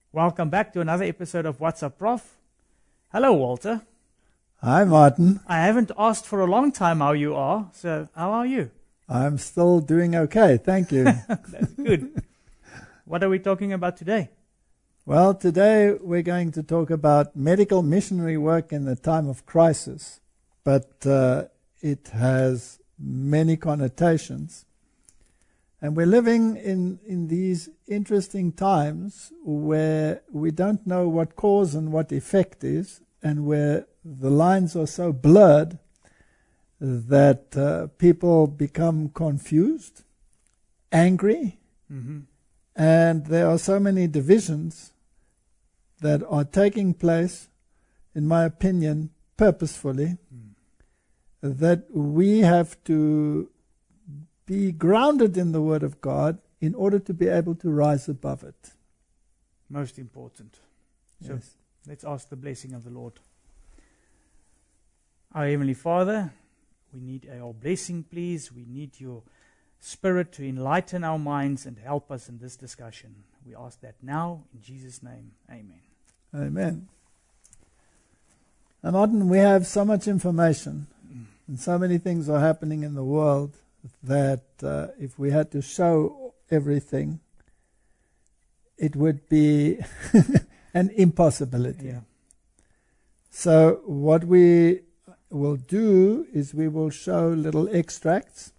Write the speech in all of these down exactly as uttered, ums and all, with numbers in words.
Welcome back to another episode of What's Up, Prof. Hello, Walter. Hi, Martin. I haven't asked for a long time how you are, so how are you? I'm still doing okay, thank you. That's good. What are we talking about today? Well, today we're going to talk about medical missionary work in the time of crisis, but uh, it has many connotations. And we're living in, in these interesting times where we don't know what cause and what effect is, and where the lines are so blurred that uh, people become confused, angry, Mm-hmm. and there are so many divisions that are taking place, in my opinion, purposefully, Mm. that we have to be grounded in the Word of God in order to be able to rise above it. Most important. So Yes. let's ask the blessing of the Lord. Our Heavenly Father, we need your blessing, please. We need your Spirit to enlighten our minds and help us in this discussion. We ask that now, in Jesus' name. Amen. Amen. And Martin, we have so much information, and so many things are happening in the world that uh, if we had to show everything, it would be an impossibility. Yeah. So what we will do is we will show little extracts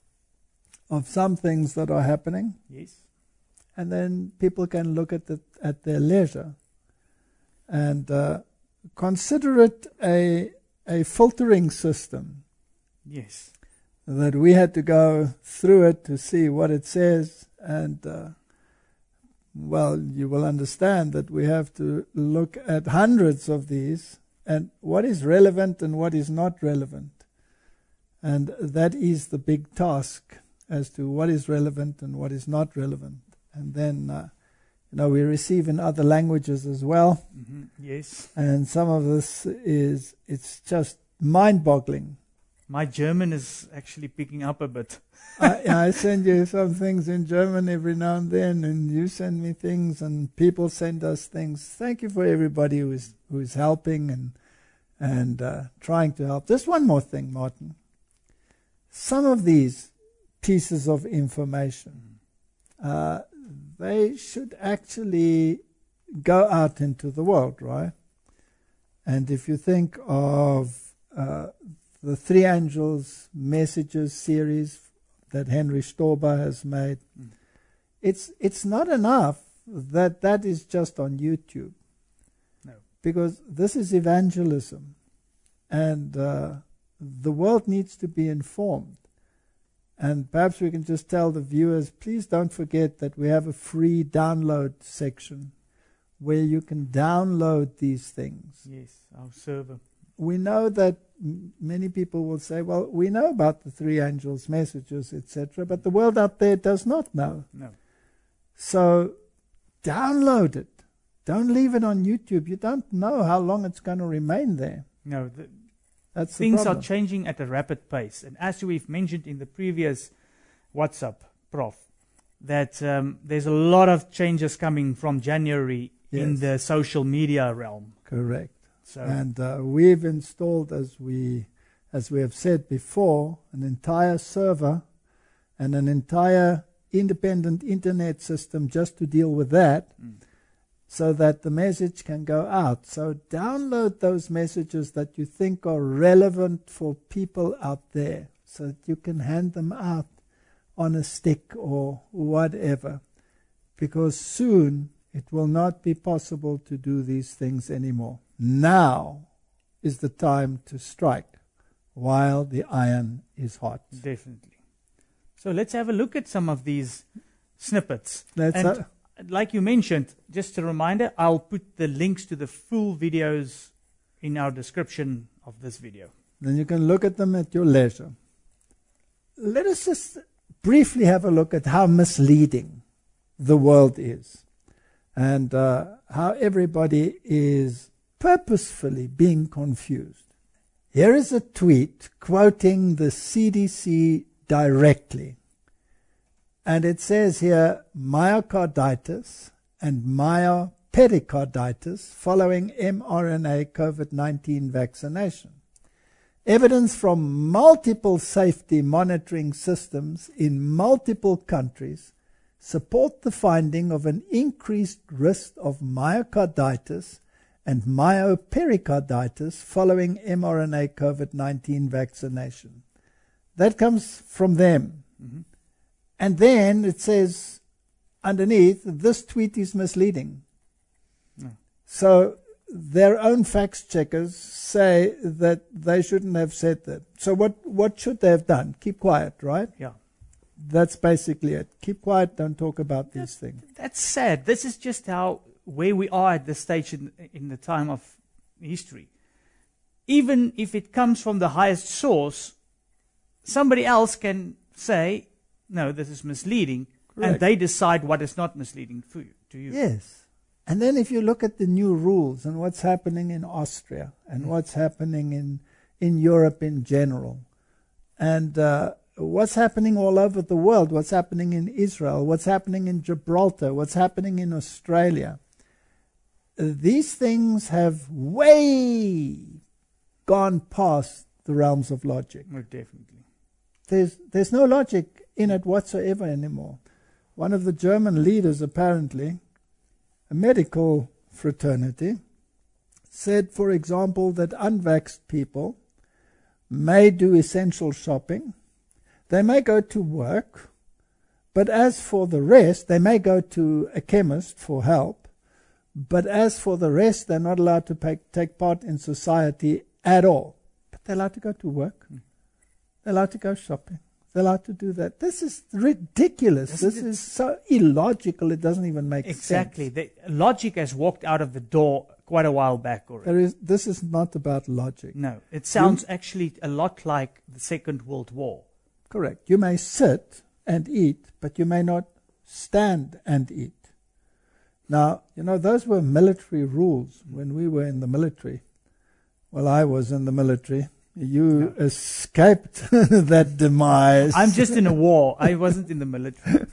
of some things that are happening, Yes. and then people can look at it at their leisure and uh, consider it a a filtering system, Yes. that we had to go through it to see what it says, and uh, well, you will understand that we have to look at hundreds of these and what is relevant and what is not relevant, and that is the big task as to what is relevant and what is not relevant. And then uh, you know, we receive in other languages as well, Mm-hmm. Yes. and some of this is it's just mind-boggling. My German is actually picking up a bit. I, I send you some things in German every now and then, and you send me things, and people send us things. Thank you for everybody who is who is helping and and uh, trying to help. Just one more thing, Martin. Some of these pieces of information, uh, they should actually go out into the world, right? And if you think of uh, the Three Angels Messages series that Henry Storber has made, Mm. it's it's not enough that that is just on YouTube. No. Because this is evangelism, and uh, the world needs to be informed. And perhaps we can just tell the viewers, please don't forget that we have a free download section where you can download these things. Yes, our server. We know that m- many people will say, well, we know about the Three Angels Messages, et cetera, but the world out there does not know. No. So download it. Don't leave it on YouTube. You don't know how long it's going to remain there. No, the, That's the things are problem. changing at a rapid pace. And as we've mentioned in the previous WhatsApp, Prof, that um, there's a lot of changes coming from January in Yes. the social media realm. Correct. So, And uh, we've installed, as we as we have said before, an entire server and an entire independent internet system just to deal with that, mm, so that the message can go out. So download those messages that you think are relevant for people out there, so that you can hand them out on a stick or whatever. Because soon it will not be possible to do these things anymore. Now is the time to strike while the iron is hot. definitely. So let's have a look at some of these snippets. Let's And uh, like you mentioned, just a reminder, I'll put the links to the full videos in our description of this video. then you can look at them at your leisure. Let us just briefly have a look at how misleading the world is, and uh, how everybody is purposefully being confused. Here is a tweet quoting the C D C directly. And it says here, myocarditis and pericarditis following mRNA COVID nineteen vaccination. Evidence from multiple safety monitoring systems in multiple countries support the finding of an increased risk of myocarditis and myopericarditis following mRNA COVID nineteen vaccination. That comes from them. Mm-hmm. And then it says underneath, this tweet is misleading. No. So their own fact checkers say that they shouldn't have said that. So what, what should they have done? Keep quiet, right? Yeah. That's basically it. Keep quiet, don't talk about these things. That's sad. This is just how, where we are at this stage in, in the time of history. Even if it comes from the highest source, somebody else can say, no, this is misleading, Correct. And they decide what is not misleading for you, to you. Yes. And then if you look at the new rules and what's happening in Austria and Mm. what's happening in, in Europe in general, and uh, what's happening all over the world, what's happening in Israel, what's happening in Gibraltar, what's happening in Australia, uh, these things have way gone past the realms of logic. Oh, definitely. There's, there's no logic in it whatsoever anymore. One of the German leaders, apparently, a medical fraternity, said, for example, that unvaxxed people may do essential shopping, they may go to work, but as for the rest, they may go to a chemist for help, but as for the rest, they're not allowed to pay, take part in society at all. But they're allowed to go to work. Mm. They're allowed to go shopping. They're allowed to do that. This is ridiculous. Isn't this it? is so illogical, it doesn't even make Exactly. sense. The logic has walked out of the door quite a while back already. There is, this is not about logic. No, it sounds actually a lot like the Second World War. Correct. You may sit and eat, but you may not stand and eat. Now, you know, those were military rules when we were in the military. Well, I was in the military. You No. escaped that demise. I'm just in a war. I wasn't in the military.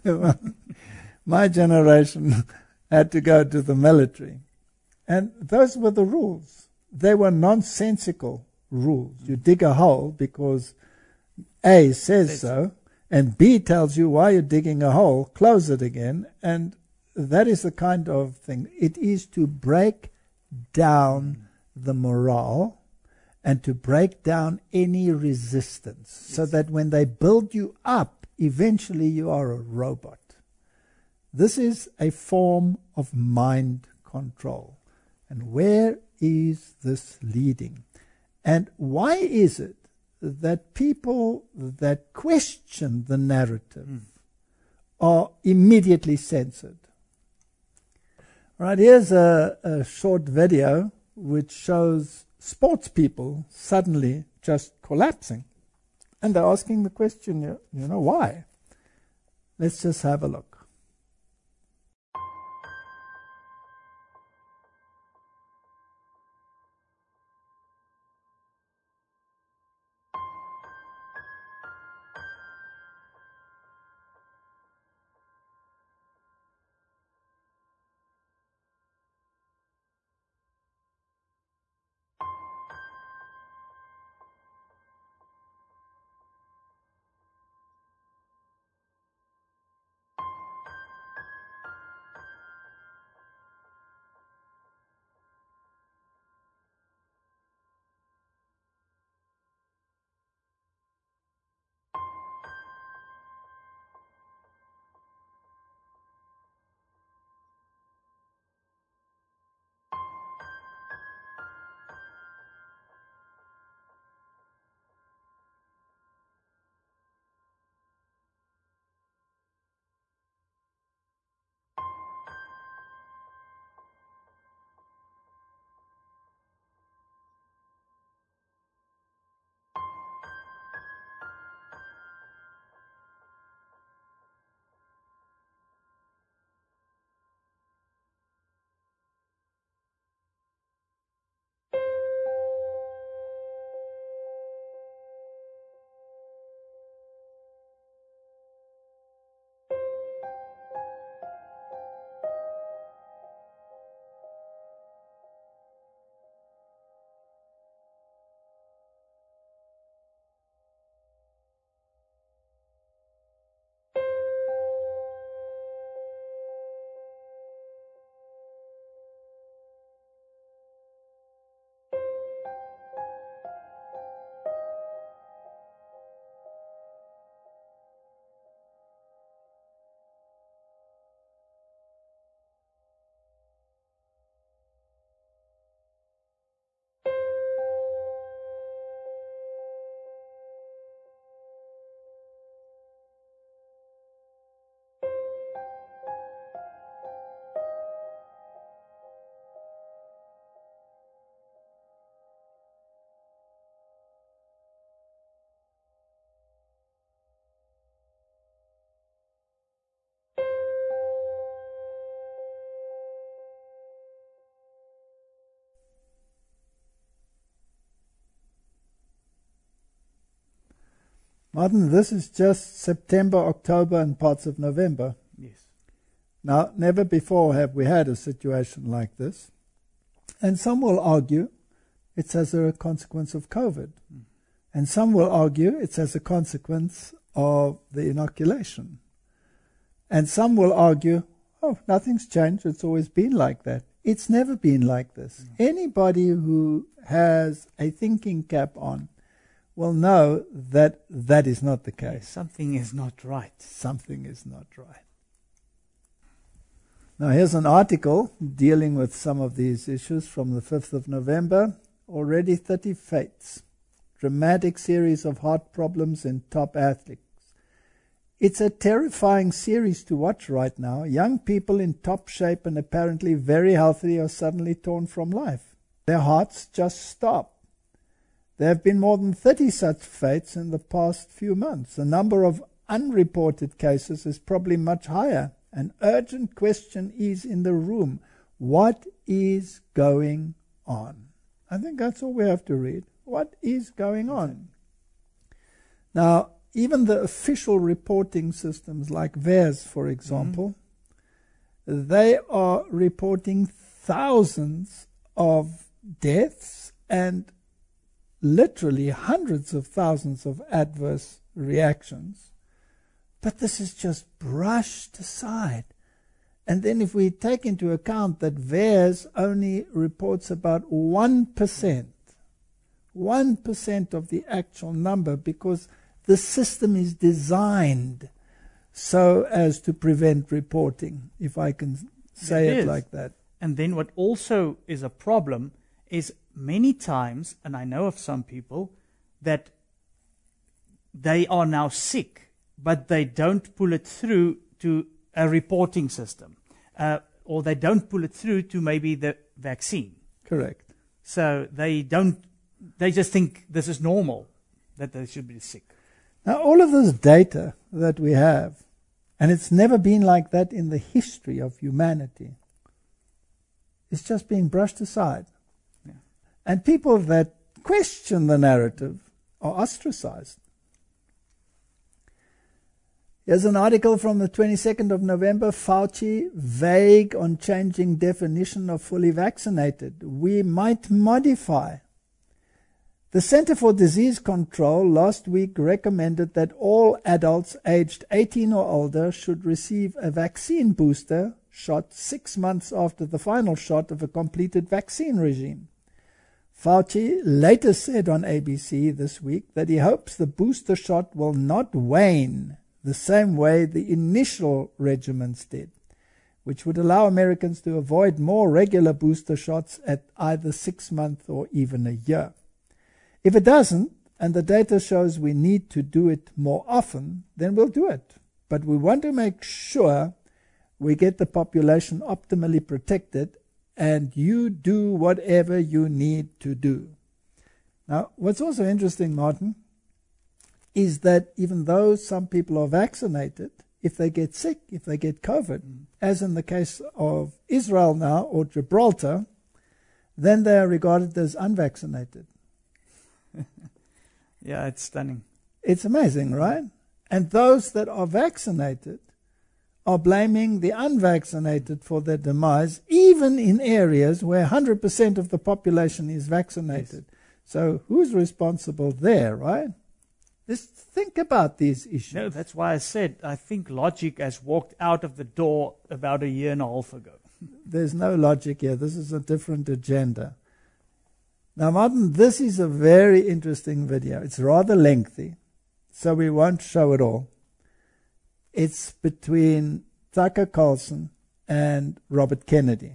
My generation had to go to the military. And those were the rules. They were nonsensical rules. You dig a hole because A says Says so, and B tells you why you're digging a hole, close it again, and that is the kind of thing. It is to break down the morale and to break down any resistance, yes, so that when they build you up, eventually you are a robot. This is a form of mind control. And where is this leading? And why is it that people that question the narrative mm. are immediately censored? All right, here's a, a short video which shows sports people suddenly just collapsing. And they're asking the question, you, you know, why? Let's just have a look. Martin, this is just September, October, and parts of November. Yes. Now, never before have we had a situation like this. And some will argue it's as a consequence of COVID. Mm. And some will argue it's as a consequence of the inoculation. And some will argue, oh, nothing's changed, it's always been like that. It's never been like this. Mm. Anybody who has a thinking cap on will know that that is not the case. Something is not right. Something is not right. Now here's an article dealing with some of these issues from the fifth of November. Already thirty fates. Dramatic series of heart problems in top athletes. It's a terrifying series to watch right now. Young people in top shape and apparently very healthy are suddenly torn from life. Their hearts just stop. There have been more than thirty such fates in the past few months. The number of unreported cases is probably much higher. An urgent question is in the room. What is going on? I think that's all we have to read. What is going on? Now, even the official reporting systems like V A E R S, for example, mm-hmm. they are reporting thousands of deaths and literally hundreds of thousands of adverse reactions. But this is just brushed aside. And then if we take into account that V A E R S only reports about one percent, one percent of the actual number, because the system is designed so as to prevent reporting, if I can say it, it like that. And then what also is a problem is many times, and I know of some people, that they are now sick, but they don't pull it through to a reporting system. Uh, or they don't pull it through to maybe the vaccine. Correct. So they don't, they just think this is normal, that they should be sick. Now all of this data that we have, and it's never been like that in the history of humanity, is just being brushed aside. Yeah. And people that question the narrative are ostracized. Here's an article from the twenty-second of November. Fauci, vague on changing definition of fully vaccinated. We might modify. The Center for Disease Control last week recommended that all adults aged eighteen or older should receive a vaccine booster shot six months after the final shot of a completed vaccine regime. Fauci later said on A B C this week that he hopes the booster shot will not wane the same way the initial regimens did, which would allow Americans to avoid more regular booster shots at either six months or even a year. If it doesn't, and the data shows we need to do it more often, then we'll do it. But we want to make sure we get the population optimally protected, and you do whatever you need to do. Now, what's also interesting, Martin, is that even though some people are vaccinated, if they get sick, if they get COVID, mm. as in the case of Israel now, or Gibraltar, then they are regarded as unvaccinated. Yeah, it's stunning. It's amazing, right? And those that are vaccinated are blaming the unvaccinated for their demise, even in areas where one hundred percent of the population is vaccinated. Yes. So who's responsible there, right? Just think about these issues. No, that's why I said I think logic has walked out of the door about a year and a half ago. There's no logic here. This is a different agenda. Now, Martin, this is a very interesting video. It's rather lengthy, so we won't show it all. It's between Tucker Carlson and Robert Kennedy.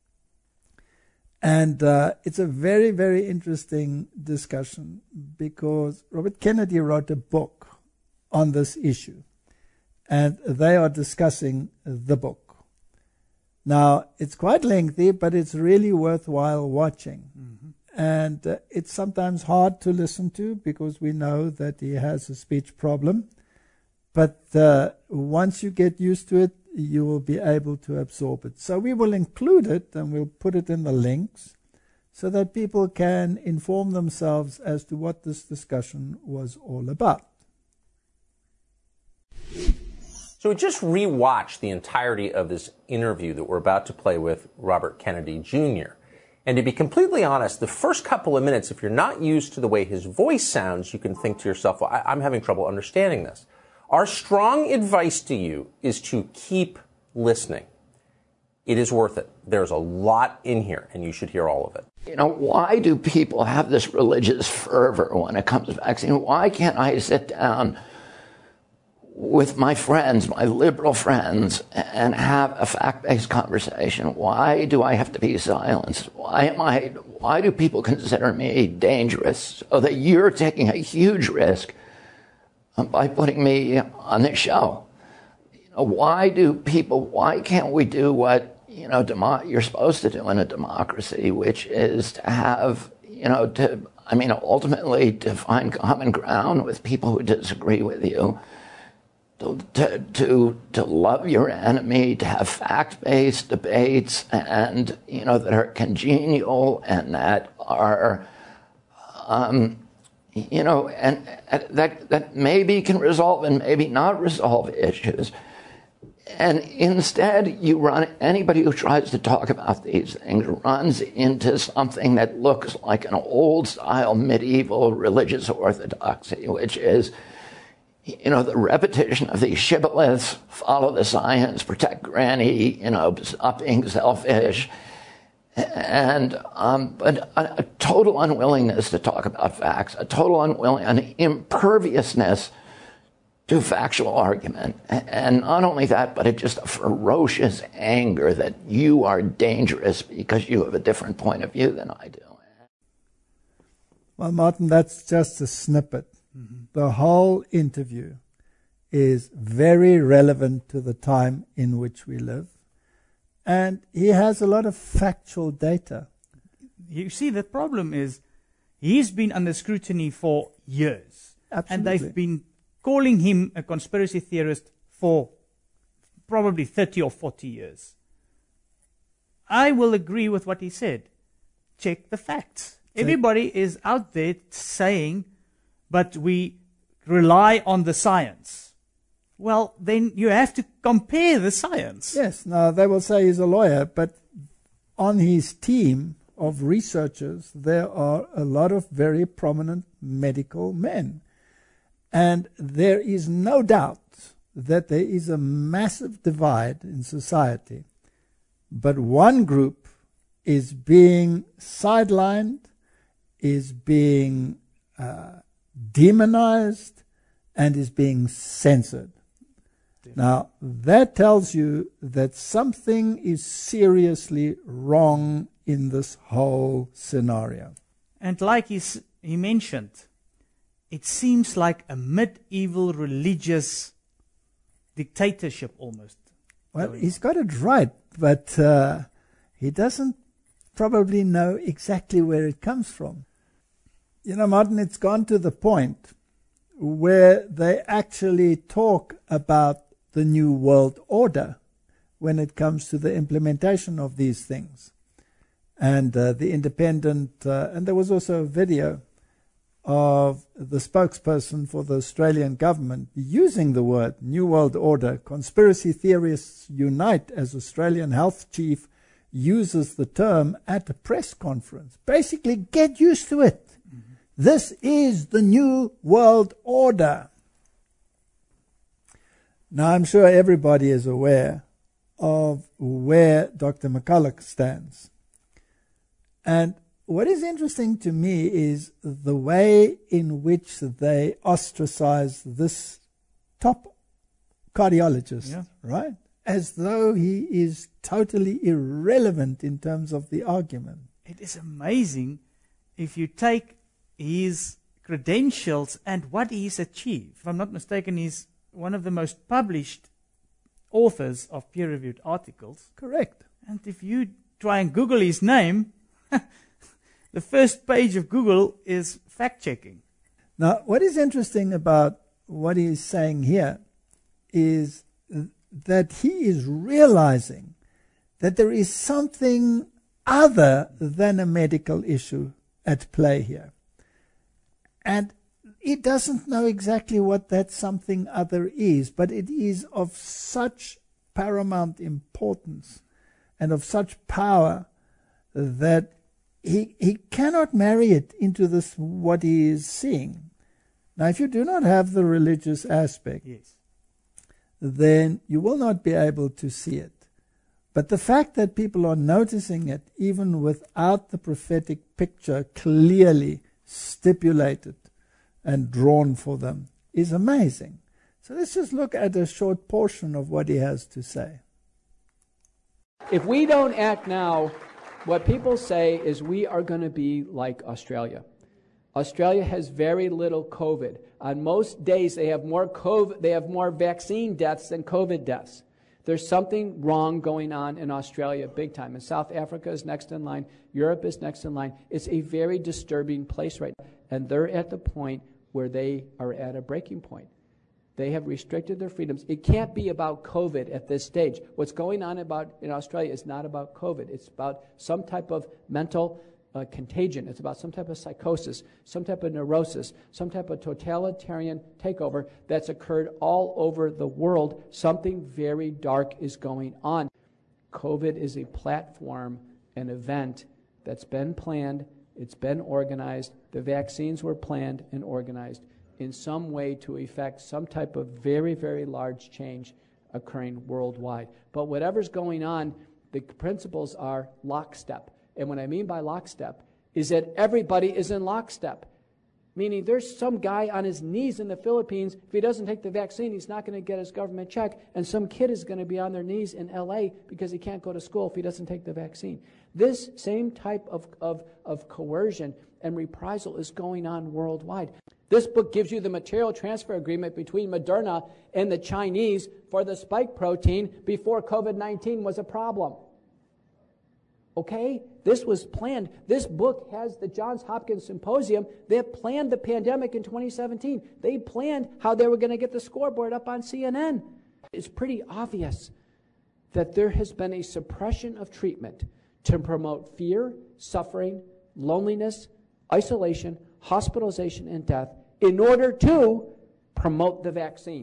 And uh, it's a very, very interesting discussion because Robert Kennedy wrote a book on this issue. And they are discussing the book. Now, it's quite lengthy, but it's really worthwhile watching. Mm-hmm. And uh, it's sometimes hard to listen to because we know that he has a speech problem. But uh, once you get used to it, you will be able to absorb it. So we will include it and we'll put it in the links so that people can inform themselves as to what this discussion was all about. So we just rewatched the entirety of this interview that we're about to play with Robert Kennedy Junior And to be completely honest, the first couple of minutes, if you're not used to the way his voice sounds, you can think to yourself, well, I- I'm having trouble understanding this. Our strong advice to you is to keep listening. It is worth it. There's a lot in here, and you should hear all of it. You know, why do people have this religious fervor when it comes to vaccine? Why can't I sit down with my friends, my liberal friends, and have a fact-based conversation? Why do I have to be silenced? Why am I, why do people consider me dangerous so that you're taking a huge risk by putting me on this show? You know, why do people, why can't we do what, you know, demo- you're supposed to do in a democracy, which is to have, you know, to, I mean, ultimately to find common ground with people who disagree with you, to, to, to, to love your enemy, to have fact-based debates, and, you know, that are congenial and that are, um, you know, and, and that, that maybe can resolve and maybe not resolve issues. And instead, you run, anybody who tries to talk about these things runs into something that looks like an old-style medieval religious orthodoxy, which is, you know, the repetition of these shibboleths, follow the science, protect granny, you know, stop being selfish, and um, but a, a total unwillingness to talk about facts, a total unwilling, an imperviousness to factual argument. And not only that, but it's just a ferocious anger that you are dangerous because you have a different point of view than I do. Well, Martin, that's just a snippet. Mm-hmm. The whole interview is very relevant to the time in which we live. And he has a lot of factual data. You see, the problem is he's been under scrutiny for years. Absolutely. And they've been calling him a conspiracy theorist for probably thirty or forty years. I will agree with what he said. Check the facts. Check. Everybody is out there saying, but we rely on the science. Well, then you have to compare the science. Yes, now they will say he's a lawyer, but on his team of researchers, there are a lot of very prominent medical men. And there is no doubt that there is a massive divide in society. But one group is being sidelined, is being uh, demonized, and is being censored. Definitely. Now, that tells you that something is seriously wrong in this whole scenario. And like he's, he mentioned, it seems like a medieval religious dictatorship almost. Well, he's got it right, but uh, he doesn't probably know exactly where it comes from. You know, Martin, it's gone to the point where they actually talk about the New World Order when it comes to the implementation of these things. And uh, the independent, uh, and there was also a video of the spokesperson for the Australian government using the word New World Order. Conspiracy theorists unite as Australian health chief uses the term at a press conference. Basically, get used to it. Mm-hmm. This is the New World Order. Now, I'm sure everybody is aware of where Doctor McCulloch stands. And what is interesting to me is the way in which they ostracize this top cardiologist, yeah. right? As though he is totally irrelevant in terms of the argument. It is amazing if you take his credentials and what he's achieved. If I'm not mistaken, he's one of the most published authors of peer-reviewed articles. Correct. And if you try and Google his name, the first page of Google is fact-checking. Now, what is interesting about what he is saying here is that he is realizing that there is something other than a medical issue at play here. And he doesn't know exactly what that something other is, but it is of such paramount importance and of such power that he he cannot marry it into this what he is seeing. Now, if you do not have the religious aspect, Yes. then you will not be able to see it. But the fact that people are noticing it, even without the prophetic picture clearly stipulated and drawn for them, is amazing. So let's just look at a short portion of what he has to say. If we don't act now, what people say is we are going to be like Australia. Australia has very little COVID. On most days, they have more COVID, they have more vaccine deaths than COVID deaths. There's something wrong going on in Australia big time. And South Africa is next in line. Europe is next in line. It's a very disturbing place right now. And they're at the point where they are at a breaking point. They have restricted their freedoms. It can't be about COVID at this stage. What's going on about in Australia is not about COVID. It's about some type of mental uh, contagion. It's about some type of psychosis, some type of neurosis, some type of totalitarian takeover that's occurred all over the world. Something very dark is going on. COVID is a platform, an event that's been planned, it's been organized. The vaccines were planned and organized in some way to effect some type of very, very large change occurring worldwide. But whatever's going on, the principles are lockstep. And what I mean by lockstep is that everybody is in lockstep. Meaning there's some guy on his knees in the Philippines. If he doesn't take the vaccine, he's not going to get his government check. And some kid is going to be on their knees in L A because he can't go to school if he doesn't take the vaccine. This same type of, of, of coercion and reprisal is going on worldwide. This book gives you the material transfer agreement between Moderna and the Chinese for the spike protein before COVID nineteen was a problem. Okay? This was planned. This book has the Johns Hopkins Symposium. They planned the pandemic in twenty seventeen. They planned how they were going to get the scoreboard up on C N N. It's pretty obvious that there has been a suppression of treatment to promote fear, suffering, loneliness, isolation, hospitalization, and death in order to promote the vaccine.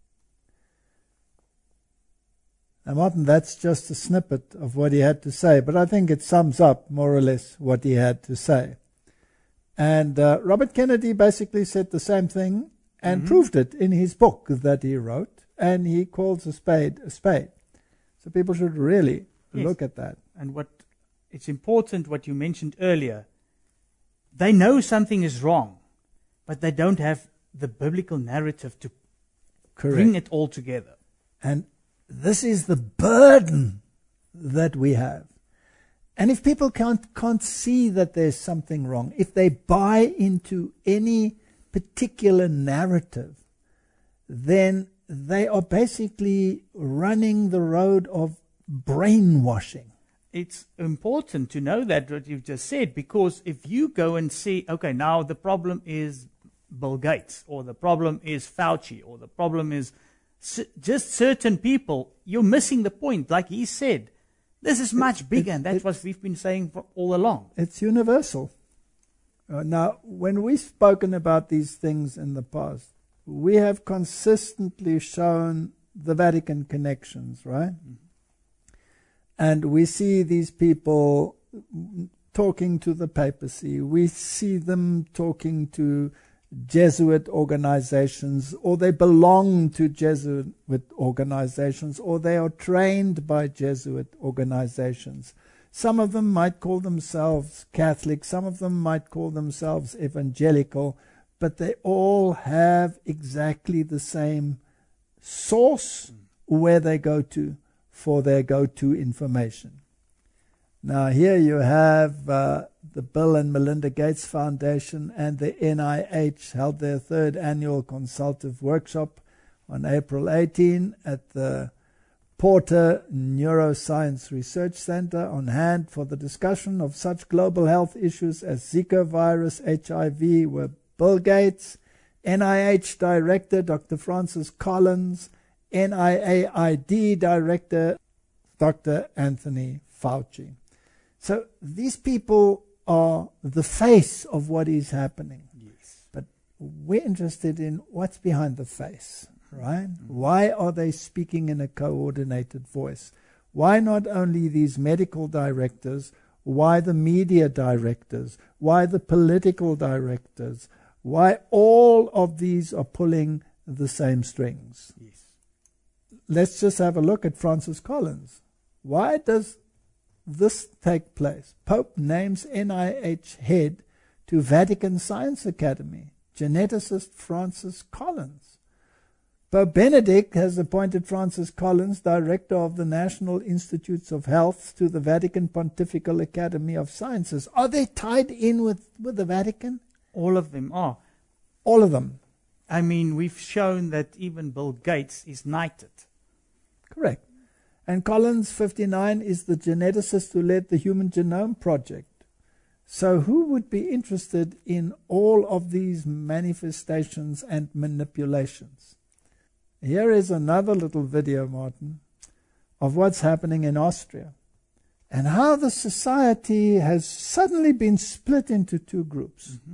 Now, Martin, that's just a snippet of what he had to say, but I think it sums up more or less what he had to say. And uh, Robert Kennedy basically said the same thing and mm-hmm. proved it in his book that he wrote, and he calls a spade a spade. So people should really yes. look at that. And what it's important, what you mentioned earlier, they know something is wrong, but they don't have the biblical narrative to Correct. Bring it all together. And this is the burden that we have. And if people can't, can't see that there's something wrong, if they buy into any particular narrative, then they are basically running the road of brainwashing. It's important to know that, what you've just said, because if you go and see, okay, now the problem is Bill Gates, or the problem is Fauci, or the problem is just certain people, you're missing the point. Like he said, this is much bigger, it, and that's it, what we've been saying for all along. It's universal. Uh, now, when we've spoken about these things in the past, we have consistently shown the Vatican connections, right? Mm-hmm. And we see these people talking to the papacy. We see them talking to Jesuit organizations, or they belong to Jesuit organizations, or they are trained by Jesuit organizations. Some of them might call themselves Catholic, some of them might call themselves evangelical, but they all have exactly the same source where they go to for their go-to information. Now here you have uh, the Bill and Melinda Gates Foundation and the N I H held their third annual consultative workshop on April eighteenth at the Porter Neuroscience Research Center, on hand for the discussion of such global health issues as Zika virus, H I V, were Bill Gates, N I H Director Doctor Francis Collins, N I A I D Director Doctor Anthony Fauci. So these people are the face of what is happening. Yes. But we're interested in what's behind the face, right? Mm-hmm. Why are they speaking in a coordinated voice? Why not only these medical directors? Why the media directors? Why the political directors? Why all of these are pulling the same strings? Yes. Let's just have a look at Francis Collins. Why does this take place? Pope names N I H head to Vatican Science Academy, geneticist Francis Collins. Pope Benedict has appointed Francis Collins director of the National Institutes of Health to the Vatican Pontifical Academy of Sciences. Are they tied in with, with the Vatican? All of them are. All of them. I mean, we've shown that even Bill Gates is knighted. Correct. And Collins, fifty-nine, is the geneticist who led the Human Genome Project. So who would be interested in all of these manifestations and manipulations? Here is another little video, Martin, of what's happening in Austria and how the society has suddenly been split into two groups. Mm-hmm.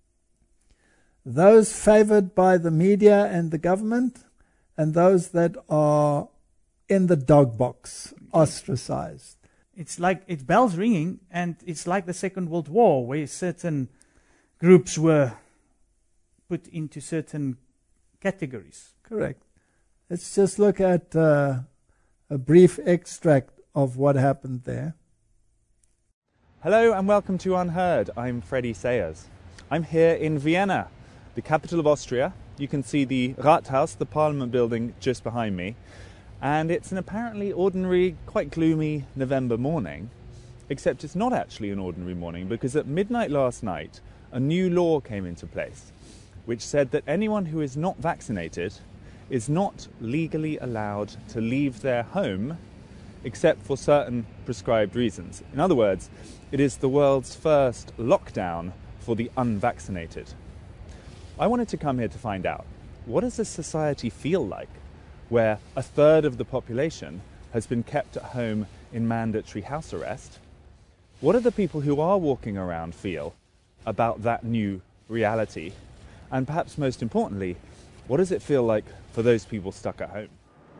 Those favored by the media and the government, and those that are in the dog box, ostracized. It's like it's bells ringing, and it's like the Second World War, where certain groups were put into certain categories. Correct. Let's just look at uh, a brief extract of what happened there. Hello and welcome to Unheard. I'm Freddie Sayers. I'm here in Vienna, the capital of Austria. You can see the Rathaus, the Parliament building, just behind me. And it's an apparently ordinary, quite gloomy November morning, except it's not actually an ordinary morning, because at midnight last night, a new law came into place, which said that anyone who is not vaccinated is not legally allowed to leave their home except for certain prescribed reasons. In other words, it is the world's first lockdown for the unvaccinated. I wanted to come here to find out, what does a society feel like where a third of the population has been kept at home in mandatory house arrest? What do the people who are walking around feel about that new reality? And perhaps most importantly, what does it feel like for those people stuck at home?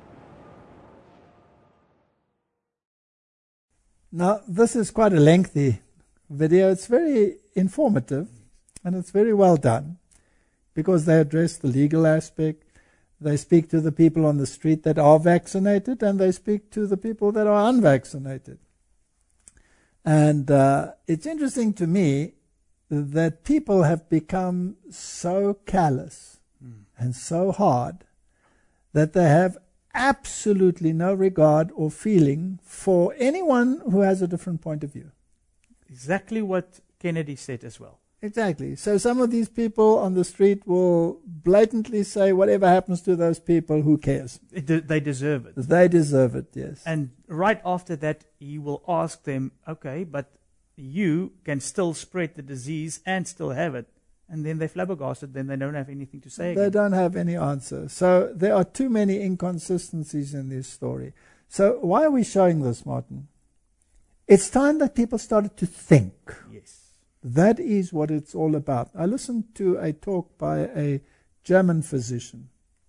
Now, this is quite a lengthy video. It's very informative and it's very well done because they address the legal aspect. They speak to the people on the street that are vaccinated, and they speak to the people that are unvaccinated. And uh, it's interesting to me that people have become so callous mm. and so hard that they have absolutely no regard or feeling for anyone who has a different point of view. Exactly what Kennedy said as well. Exactly. So some of these people on the street will blatantly say, whatever happens to those people, who cares? They deserve it. They deserve it, yes. And right after that, he will ask them, okay, but you can still spread the disease and still have it. And then they're flabbergasted, then they don't have anything to say They again. don't have any answer. So there are too many inconsistencies in this story. So why are we showing this, Martin? It's time that people started to think. Yes. That is what it's all about. I listened to a talk by a German physician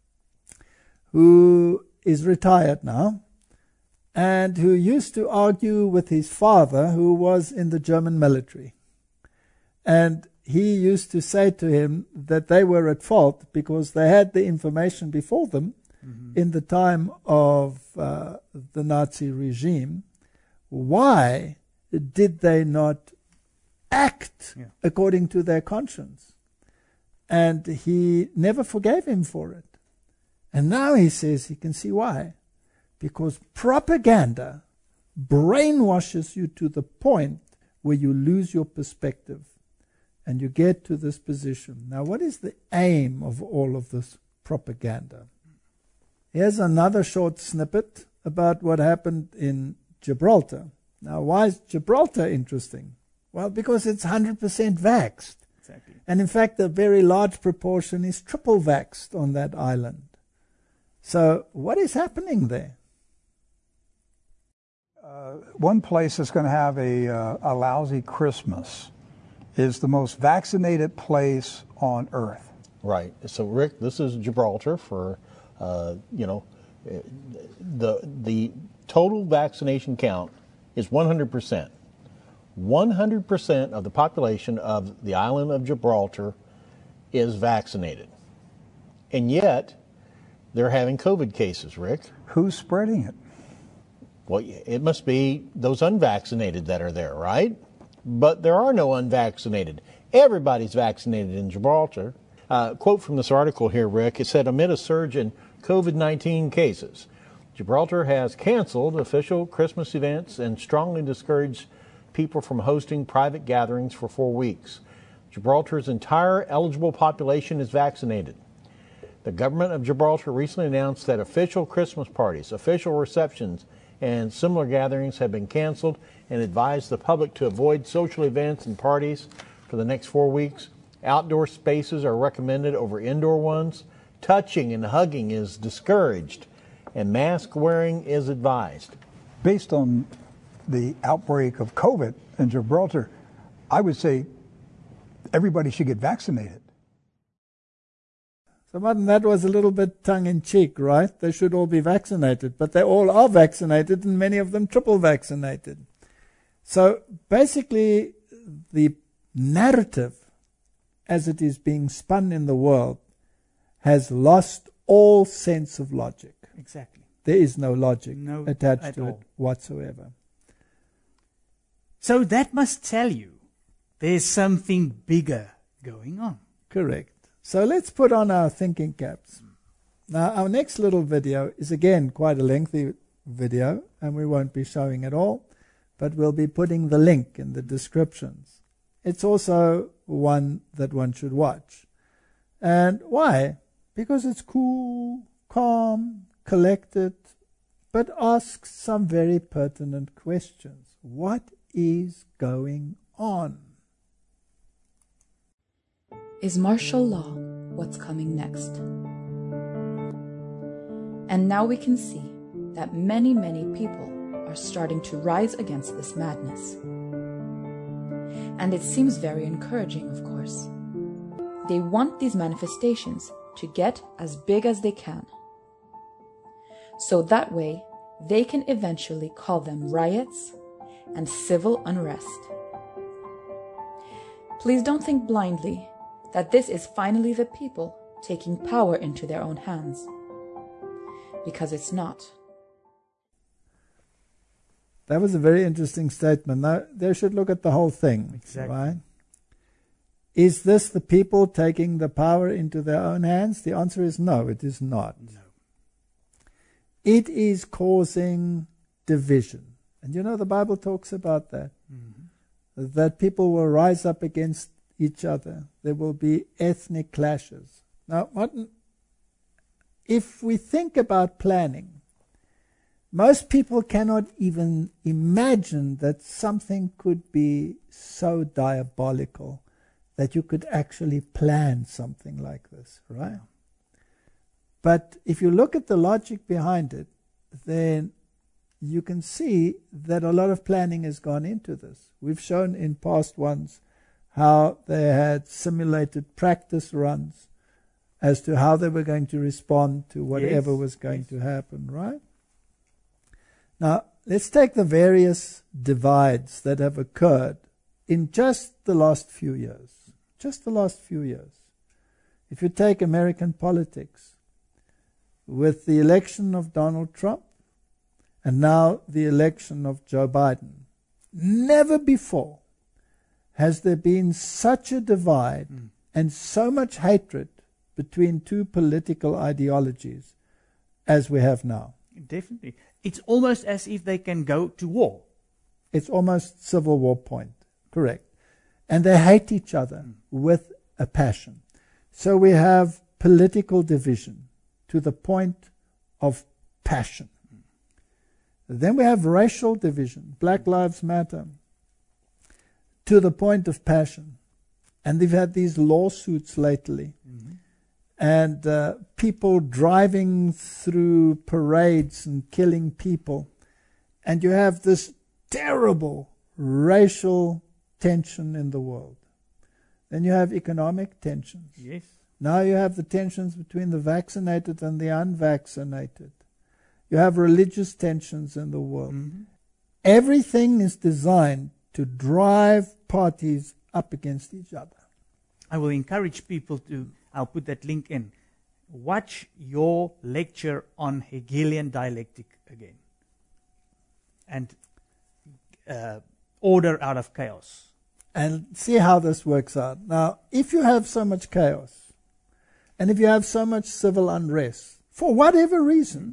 who is retired now and who used to argue with his father, who was in the German military. And he used to say to him that they were at fault because they had the information before them mm-hmm. in the time of uh, the Nazi regime. Why did they not act yeah. according to their conscience? And he never forgave him for it. And now he says he can see why. Because propaganda brainwashes you to the point where you lose your perspective and you get to this position. Now, what is the aim of all of this propaganda? Here's another short snippet about what happened in Gibraltar. Now, why is Gibraltar interesting? Well, because it's one hundred percent vaxxed. Exactly. And in fact, a very large proportion is triple vaxxed on that island. So what is happening there? Uh, one place that's going to have a, uh, a lousy Christmas is the most vaccinated place on earth. Right. So, Rick, this is Gibraltar for, uh, you know, the the total vaccination count is one hundred percent. one hundred percent of the population of the island of Gibraltar is vaccinated. And yet, they're having COVID cases, Rick. Who's spreading it? Well, it must be those unvaccinated that are there, right? But there are no unvaccinated. Everybody's vaccinated in Gibraltar. Uh, quote from this article here, Rick. It said, amid a surge in COVID nineteen cases, Gibraltar has canceled official Christmas events and strongly discouraged people from hosting private gatherings for four weeks. Gibraltar's entire eligible population is vaccinated. The government of Gibraltar recently announced that official Christmas parties, official receptions, and similar gatherings have been canceled and advised the public to avoid social events and parties for the next four weeks. Outdoor spaces are recommended over indoor ones. Touching and hugging is discouraged, and mask wearing is advised. Based on the outbreak of COVID in Gibraltar, I would say everybody should get vaccinated. So, Martin, that was a little bit tongue-in-cheek, right? They should all be vaccinated, but they all are vaccinated, and many of them triple vaccinated. So, basically, the narrative, as it is being spun in the world, has lost all sense of logic. Exactly. There is no logic No, attached at to all. it whatsoever. So that must tell you there's something bigger going on. Correct. So let's put on our thinking caps. Now, our next little video is again quite a lengthy video, and we won't be showing it all, but we'll be putting the link in the descriptions. It's also one that one should watch. And why? Because it's cool, calm, collected, but asks some very pertinent questions. What is going on? Is martial law what's coming next? And now we can see that many, many people are starting to rise against this madness. And it seems very encouraging, of course. They want these manifestations to get as big as they can. So that way, they can eventually call them riots and civil unrest. Please don't think blindly that this is finally the people taking power into their own hands, because it's not. That was a very interesting statement. Now, they should look at the whole thing. Exactly. Right? Is this the people taking the power into their own hands? The answer is no, it is not. No. It is causing division. And you know, the Bible talks about that. Mm-hmm. That people will rise up against each other. There will be ethnic clashes. Now, Martin, if we think about planning, most people cannot even imagine that something could be so diabolical that you could actually plan something like this, right? But if you look at the logic behind it, then you can see that a lot of planning has gone into this. We've shown in past ones how they had simulated practice runs as to how they were going to respond to whatever Yes, was going yes. to happen, right? Now, let's take the various divides that have occurred in just the last few years. Just the last few years. If you take American politics, with the election of Donald Trump and now the election of Joe Biden, never before has there been such a divide mm. and so much hatred between two political ideologies as we have now. Definitely. It's almost as if they can go to war. It's almost civil war point. Correct. And they hate each other mm. with a passion. So we have political division to the point of passion. Mm. Then we have racial division, Black Lives Matter, to the point of passion. And they've had these lawsuits lately. Mm-hmm. And uh, people driving through parades and killing people. And you have this terrible racial tension in the world. Then you have economic tensions. Yes. Now you have the tensions between the vaccinated and the unvaccinated. You have religious tensions in the world. Mm-hmm. Everything is designed to drive parties up against each other. I will encourage people to, I'll put that link in, watch your lecture on Hegelian dialectic again. And uh, order out of chaos. And see how this works out. Now, if you have so much chaos, and if you have so much civil unrest, for whatever reason,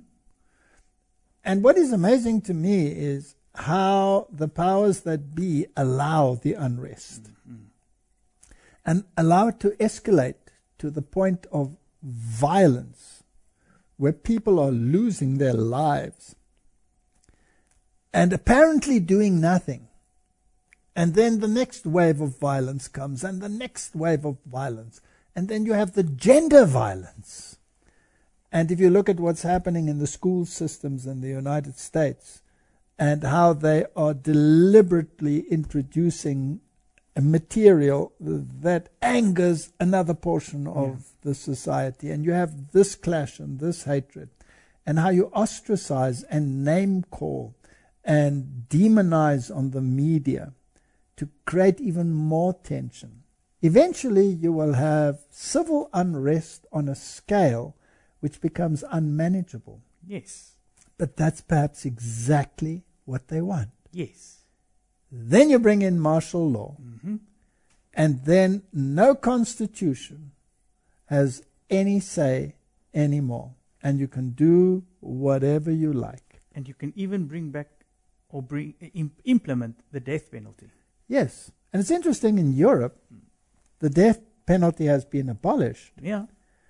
and what is amazing to me is how the powers that be allow the unrest, mm-hmm. and allow it to escalate to the point of violence, where people are losing their lives, and apparently doing nothing. And then the next wave of violence comes, and the next wave of violence. And then you have the gender violence. And if you look at what's happening in the school systems in the United States, and how they are deliberately introducing a material that angers another portion of yeah. the society, and you have this clash and this hatred, and how you ostracize and name call and demonize on the media to create even more tension. Eventually you will have civil unrest on a scale which becomes unmanageable. Yes. But that's perhaps exactly what they want. Yes. Then you bring in martial law, mm-hmm. and then no constitution has any say anymore, and you can do whatever you like. And you can even bring back or bring imp- implement the death penalty. Yes. And it's interesting, in Europe, the death penalty has been abolished. Yeah.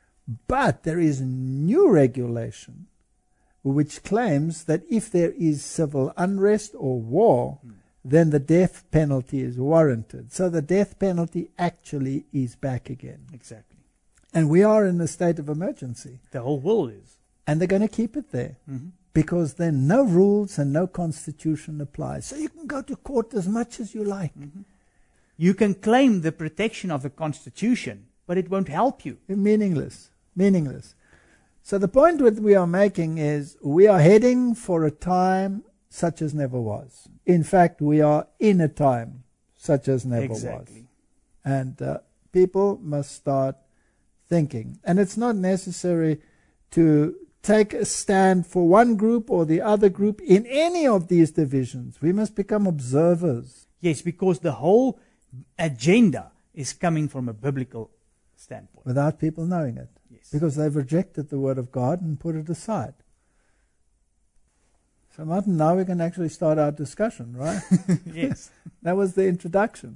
But there is new regulation which claims that if there is civil unrest or war, mm. then the death penalty is warranted. So the death penalty actually is back again. Exactly. And we are in a state of emergency. The whole world is. And they're going to keep it there. Mm-hmm. Because then no rules and no constitution applies. So you can go to court as much as you like. Mm-hmm. You can claim the protection of the Constitution, but it won't help you. Meaningless. Meaningless. So the point that we are making is we are heading for a time such as never was. In fact, we are in a time such as never exactly. was. And uh, people must start thinking. And it's not necessary to take a stand for one group or the other group in any of these divisions. We must become observers. Yes, because the whole agenda is coming from a biblical standpoint. Without people knowing it. Yes. Because they've rejected the Word of God and put it aside. So Martin, now we can actually start our discussion, right? Yes. That was the introduction.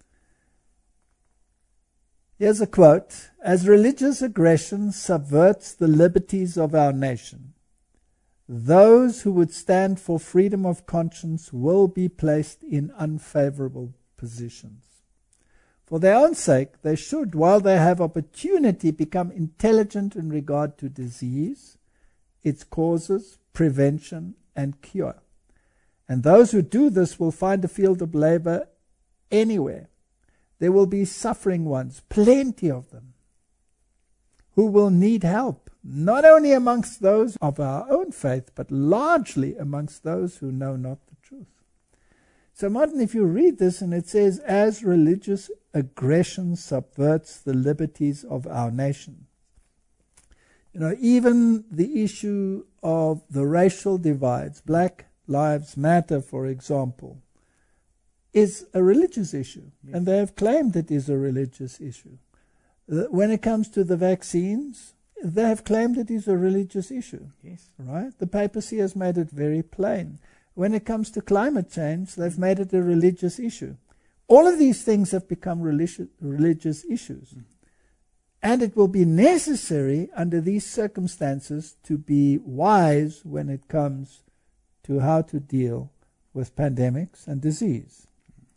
Here's a quote. As religious aggression subverts the liberties of our nation, those who would stand for freedom of conscience will be placed in unfavorable positions. For their own sake, they should, while they have opportunity, become intelligent in regard to disease, its causes, prevention, and cure. And those who do this will find a field of labor anywhere. There will be suffering ones, plenty of them, who will need help, not only amongst those of our own faith, but largely amongst those who know not the truth. So Martin, if you read this and it says, as religious aggression subverts the liberties of our nation. You know, even the issue of the racial divides, Black Lives Matter, for example, is a religious issue. Yes. And they have claimed it is a religious issue. When it comes to the vaccines, they have claimed it is a religious issue. Yes. Right? The papacy has made it very plain. When it comes to climate change, they've made it a religious issue. All of these things have become religious, religious issues. Mm. And it will be necessary under these circumstances to be wise when it comes to how to deal with pandemics and disease.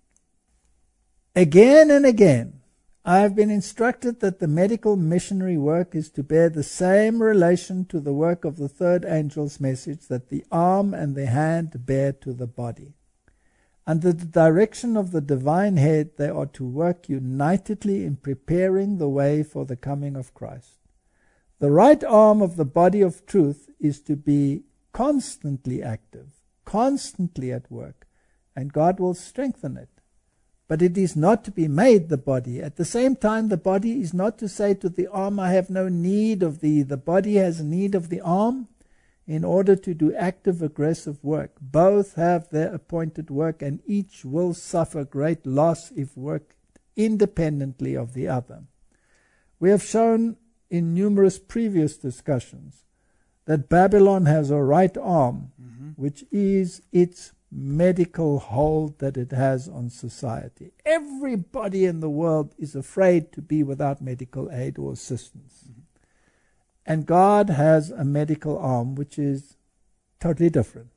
Again and again, I have been instructed that the medical missionary work is to bear the same relation to the work of the third angel's message that the arm and the hand bear to the body. Under the direction of the divine head, they are to work unitedly in preparing the way for the coming of Christ. The right arm of the body of truth is to be constantly active, constantly at work, and God will strengthen it. But it is not to be made the body. At the same time, the body is not to say to the arm, I have no need of thee. The body has need of the arm in order to do active, aggressive work. Both have their appointed work, and each will suffer great loss if worked independently of the other. We have shown in numerous previous discussions that Babylon has a right arm, mm-hmm. which is its medical hold that it has on society. Everybody in the world is afraid to be without medical aid or assistance. Mm-hmm. And God has a medical arm which is totally different.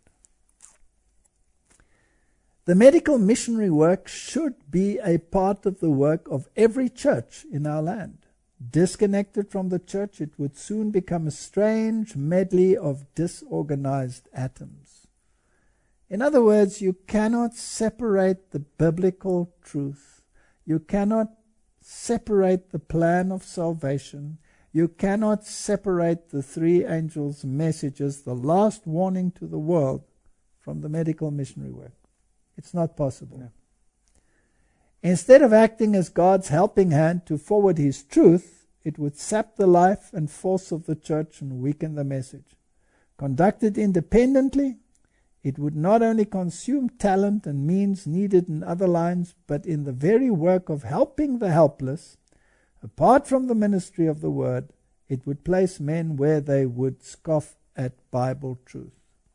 The medical missionary work should be a part of the work of every church in our land. Disconnected from the church, it would soon become a strange medley of disorganized atoms. In other words, you cannot separate the biblical truth. You cannot separate the plan of salvation. You cannot separate the three angels' messages, the last warning to the world, from the medical missionary work. It's not possible. No. Instead of acting as God's helping hand to forward His truth, it would sap the life and force of the church and weaken the message. Conducted independently, it would not only consume talent and means needed in other lines, but in the very work of helping the helpless, apart from the ministry of the word, it would place men where they would scoff at Bible truth.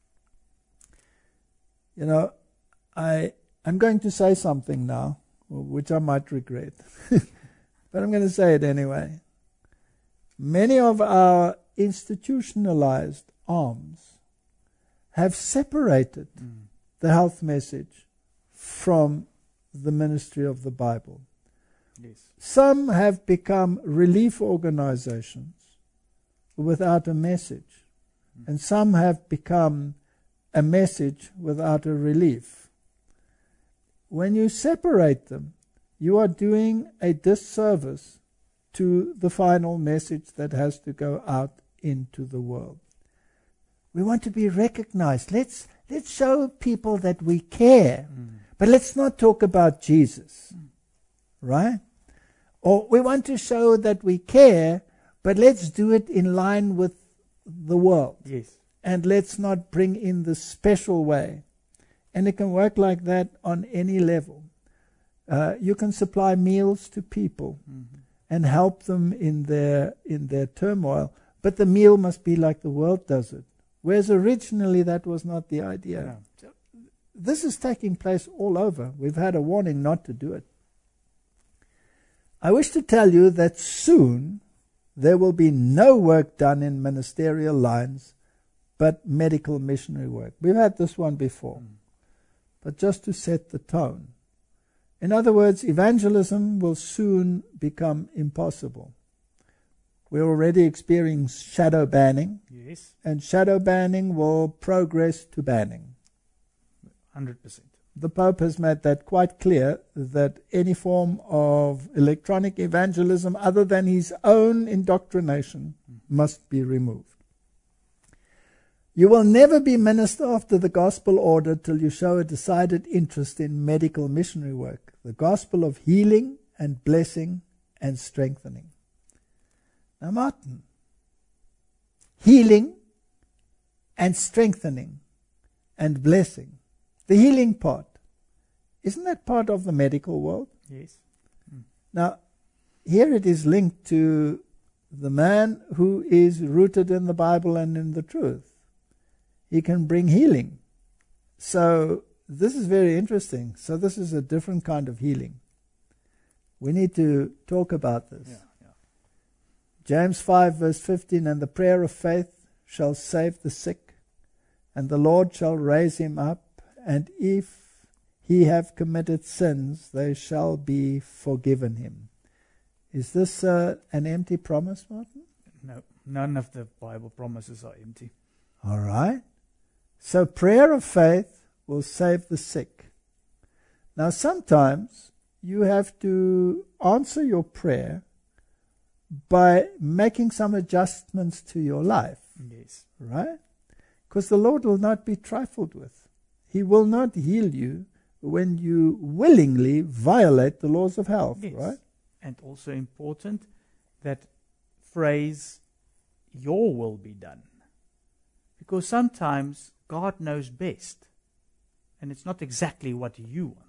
You know, I, I'm going to say something now, which I might regret, but I'm going to say it anyway. Many of our institutionalized arms have separated mm. the health message from the ministry of the Bible. Yes. Some have become relief organizations without a message, mm. and some have become a message without a relief. When you separate them, you are doing a disservice to the final message that has to go out into the world. We want to be recognized. Let's let's show people that we care. Mm. But let's not talk about Jesus. Mm. Right? Or we want to show that we care, but let's do it in line with the world. Yes. And let's not bring in the special way. And it can work like that on any level. Uh, you can supply meals to people mm-hmm. and help them in their in their turmoil, but the meal must be like the world does it. Whereas originally that was not the idea. Yeah. So this is taking place all over. We've had a warning not to do it. I wish to tell you that soon there will be no work done in ministerial lines but medical missionary work. We've had this one before. Mm. But just to set the tone. In other words, evangelism will soon become impossible. We're already experiencing shadow banning. Yes. And shadow banning will progress to banning. one hundred percent. The Pope has made that quite clear, that any form of electronic evangelism other than his own indoctrination mm. must be removed. You will never be minister after the gospel order till you show a decided interest in medical missionary work, the gospel of healing and blessing and strengthening. Now, Martin, healing and strengthening and blessing, the healing part, isn't that part of the medical world? Yes. Mm. Now, here it is linked to the man who is rooted in the Bible and in the truth. He can bring healing. So this is very interesting. So this is a different kind of healing. We need to talk about this. Yeah, yeah. James five verse fifteen, and the prayer of faith shall save the sick, and the Lord shall raise him up, and if he have committed sins, they shall be forgiven him. Is this uh, an empty promise, Martin? No, none of the Bible promises are empty. All right. So prayer of faith will save the sick. Now, sometimes you have to answer your prayer by making some adjustments to your life. Yes. Right? Because the Lord will not be trifled with. He will not heal you when you willingly violate the laws of health. Yes. Right? And also important, that phrase, your will be done. Because sometimes God knows best. And it's not exactly what you want.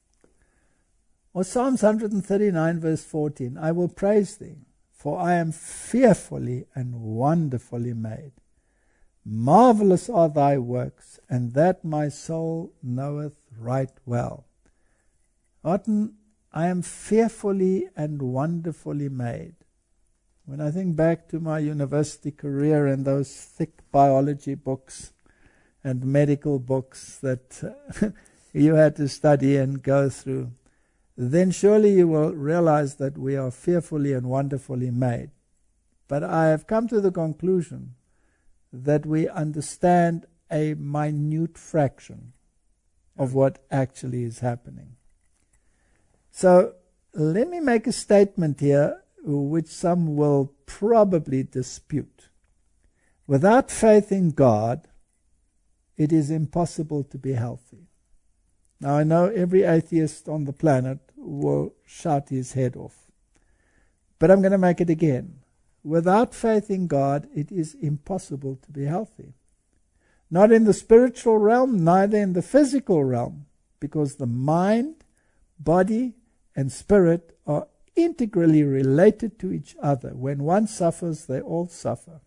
Or Psalms one thirty-nine verse fourteen, I will praise thee, for I am fearfully and wonderfully made. Marvelous are thy works, and that my soul knoweth right well. Often, I am fearfully and wonderfully made. When I think back to my university career and those thick biology books and medical books that uh, you had to study and go through, then surely you will realize that we are fearfully and wonderfully made. But I have come to the conclusion that we understand a minute fraction of what actually is happening. So let me make a statement here which some will probably dispute. Without faith in God, it is impossible to be healthy. Now, I know every atheist on the planet will shout his head off. But I'm going to make it again. Without faith in God, it is impossible to be healthy. Not in the spiritual realm, neither in the physical realm, because the mind, body, and spirit are integrally related to each other. When one suffers, they all suffer.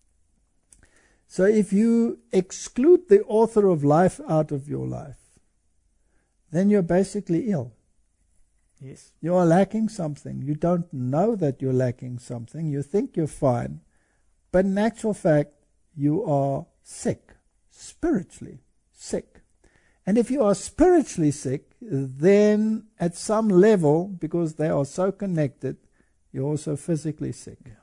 So if you exclude the author of life out of your life, then you're basically ill. Yes. You are lacking something. You don't know that you're lacking something. You think you're fine. But in actual fact, you are sick, spiritually sick. And if you are spiritually sick, then at some level, because they are so connected, you're also physically sick. Yeah.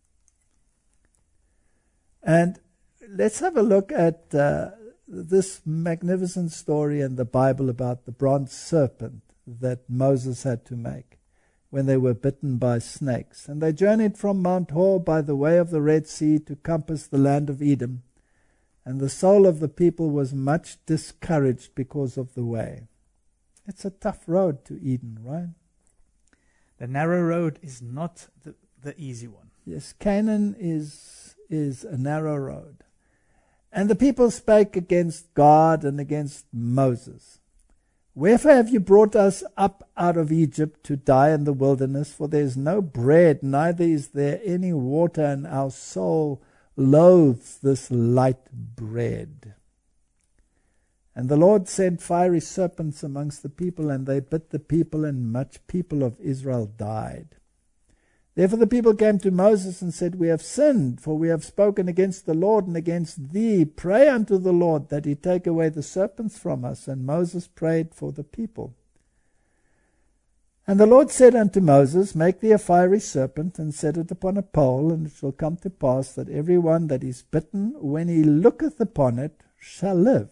And let's have a look at uh, this magnificent story in the Bible about the bronze serpent that Moses had to make when they were bitten by snakes. And they journeyed from Mount Hor by the way of the Red Sea to compass the land of Edom. And the soul of the people was much discouraged because of the way. It's a tough road to Eden, right? The narrow road is not the, the easy one. Yes, Canaan is, is a narrow road. And the people spake against God and against Moses. Wherefore have you brought us up out of Egypt to die in the wilderness? For there is no bread, neither is there any water, and our soul loathes this light bread. And the Lord sent fiery serpents amongst the people, and they bit the people, and much people of Israel died. Therefore the people came to Moses and said, We have sinned, for we have spoken against the Lord and against thee. Pray unto the Lord that he take away the serpents from us. And Moses prayed for the people. And the Lord said unto Moses, Make thee a fiery serpent, and set it upon a pole, and it shall come to pass that every one that is bitten, when he looketh upon it, shall live.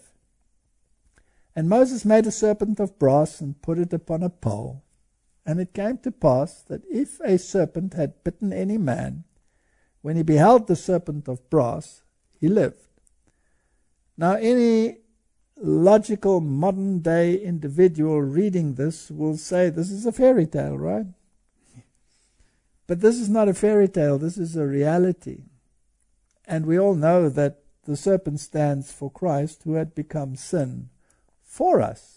And Moses made a serpent of brass, and put it upon a pole. And it came to pass that if a serpent had bitten any man, when he beheld the serpent of brass, he lived. Now any logical modern day individual reading this will say this is a fairy tale, right? But this is not a fairy tale, this is a reality. And we all know that the serpent stands for Christ, who had become sin for us.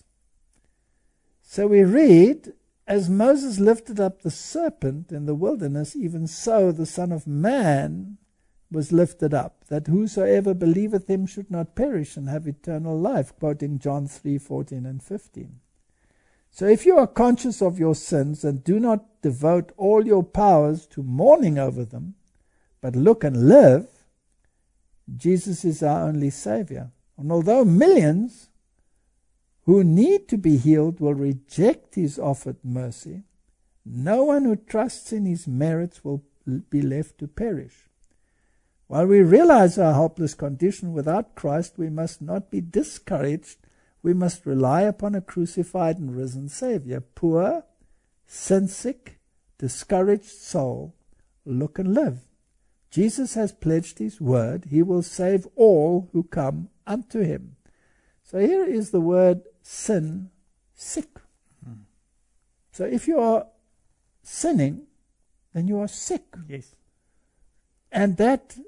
So we read, As Moses lifted up the serpent in the wilderness, even so the Son of Man was lifted up, that whosoever believeth him should not perish and have eternal life, quoting John three fourteen and fifteen. So if you are conscious of your sins and do not devote all your powers to mourning over them, but look and live, Jesus is our only Savior. And although millions who need to be healed will reject his offered mercy, no one who trusts in his merits will be left to perish. While we realize our helpless condition without Christ, we must not be discouraged we must rely upon a crucified and risen Savior. Poor, sin-sick, discouraged soul, look and live. Jesus has pledged his word. He will save all who come unto him. So here is the word sin, sick. Mm. So if you are sinning, then you are sick. Yes. And that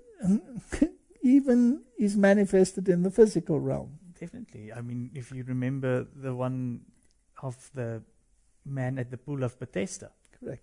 even is manifested in the physical realm. Definitely. I mean, if you remember the one of the man at the pool of Bethesda. Correct.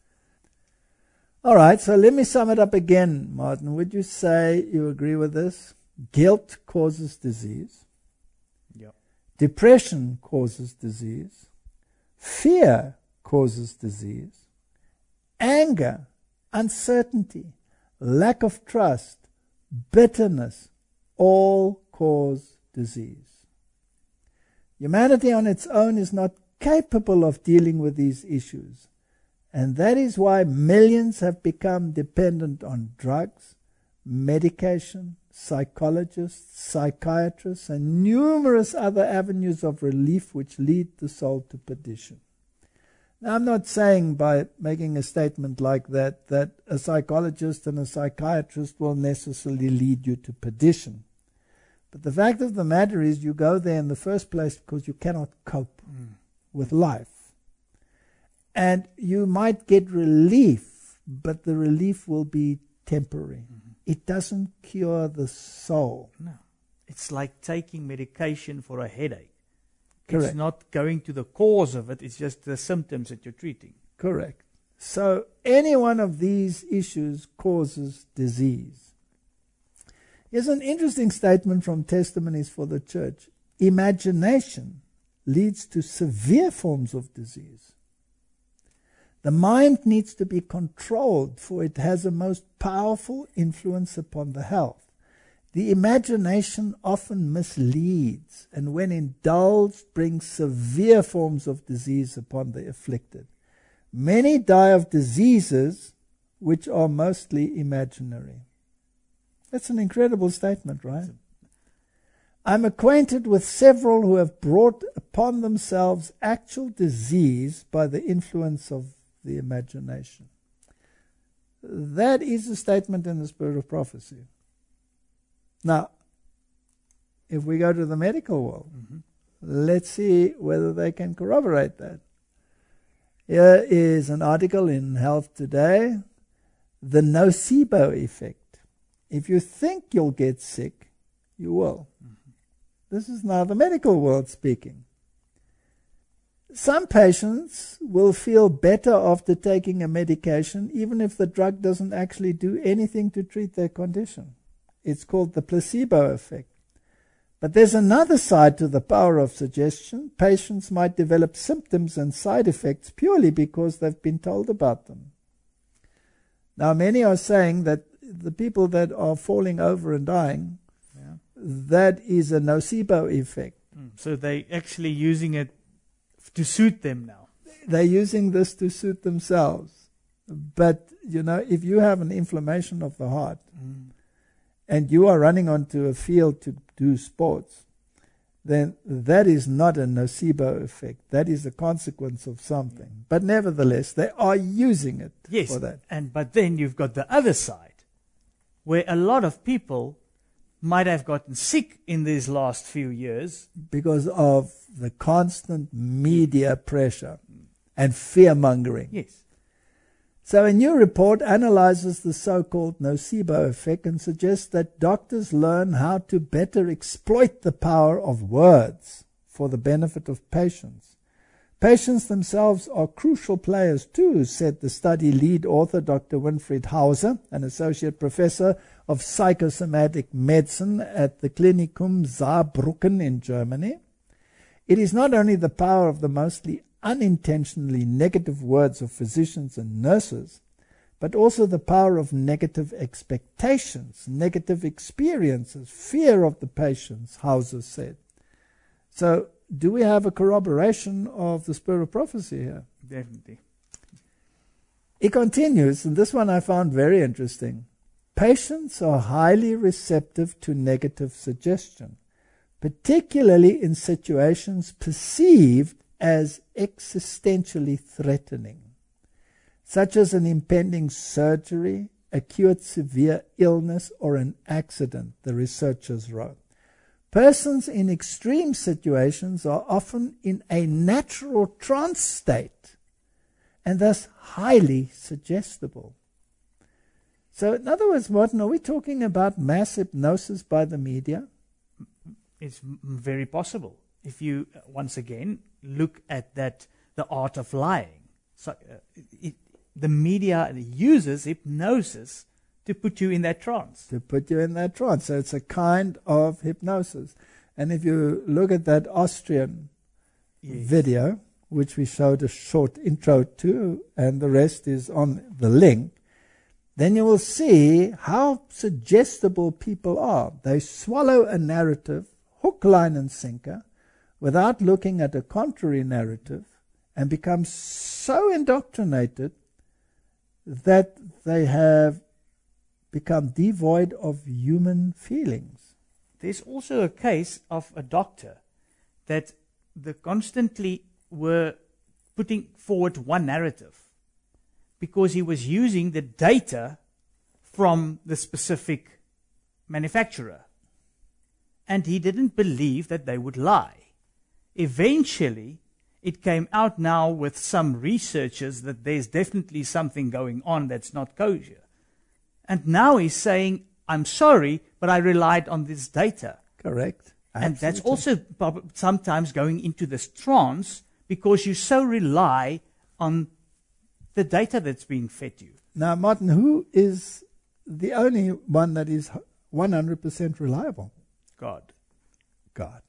All right, so let me sum it up again, Martin. Would you say you agree with this? Guilt causes disease. Yeah. Depression causes disease. Fear causes disease. Anger, uncertainty, lack of trust, bitterness, all cause disease. Humanity on its own is not capable of dealing with these issues. And that is why millions have become dependent on drugs, medication, psychologists, psychiatrists, and numerous other avenues of relief which lead the soul to perdition. Now, I'm not saying by making a statement like that that a psychologist and a psychiatrist will necessarily lead you to perdition. But the fact of the matter is you go there in the first place because you cannot cope mm. with life. And you might get relief, but the relief will be temporary. Mm-hmm. It doesn't cure the soul. No. It's like taking medication for a headache. Correct. It's not going to the cause of it, it's just the symptoms that you're treating. Correct. So any one of these issues causes disease. Here's an interesting statement from Testimonies for the Church. Imagination leads to severe forms of disease. The mind needs to be controlled, for it has a most powerful influence upon the health. The imagination often misleads, and when indulged, brings severe forms of disease upon the afflicted. Many die of diseases which are mostly imaginary. That's an incredible statement, right? I'm acquainted with several who have brought upon themselves actual disease by the influence of the imagination. That is a statement in the spirit of prophecy. Now, if we go to the medical world, mm-hmm. let's see whether they can corroborate that. Here is an article in Health Today, the nocebo effect. If you think you'll get sick, you will. Mm-hmm. This is now the medical world speaking. Some patients will feel better after taking a medication, even if the drug doesn't actually do anything to treat their condition. It's called the placebo effect. But there's another side to the power of suggestion. Patients might develop symptoms and side effects purely because they've been told about them. Now, many are saying that the people that are falling over and dying, yeah. that is a nocebo effect. Mm. So they're actually using it to suit them now. They're using this to suit themselves. But, you know, if you have an inflammation of the heart mm. and you are running onto a field to do sports, then that is not a nocebo effect. That is a consequence of something. Yeah. But nevertheless, they are using it yes, for that. And but then you've got the other side, where a lot of people might have gotten sick in these last few years because of the constant media pressure and fear-mongering. Yes. So a new report analyzes the so-called nocebo effect and suggests that doctors learn how to better exploit the power of words for the benefit of patients. Patients themselves are crucial players too, said the study lead author Doctor Winfried Hauser, an associate professor of psychosomatic medicine at the Klinikum Saarbrücken in Germany. It is not only the power of the mostly unintentionally negative words of physicians and nurses, but also the power of negative expectations, negative experiences, fear of the patients, Hauser said. So, do we have a corroboration of the spirit of prophecy here? Definitely. It continues, and this one I found very interesting. Patients are highly receptive to negative suggestion. particularly in situations perceived as existentially threatening, such as an impending surgery, acute severe illness, or an accident, the researchers wrote. Persons in extreme situations are often in a natural trance state and thus highly suggestible. So in other words, Martin, are we talking about mass hypnosis by the media? It's m- very possible. If you, uh, once again, look at that, the art of lying. So uh, it, the media uses hypnosis to put you in that trance. To put you in that trance. So it's a kind of hypnosis. And if you look at that Austrian yes. video, which we showed a short intro to, and the rest is on the link, then you will see how suggestible people are. They swallow a narrative, hook, line, and sinker, without looking at a contrary narrative, and become so indoctrinated that they have become devoid of human feelings. There's also a case of a doctor that they constantly were putting forward one narrative because he was using the data from the specific manufacturer. And he didn't believe that they would lie. Eventually, it came out now with some researchers that there's definitely something going on that's not kosher. And now he's saying, I'm sorry, but I relied on this data. Correct. And Absolutely. that's also prob- sometimes going into this trance because you so rely on the data that's being fed you. Now, Martin, who is the only one that is one hundred percent reliable? God. God.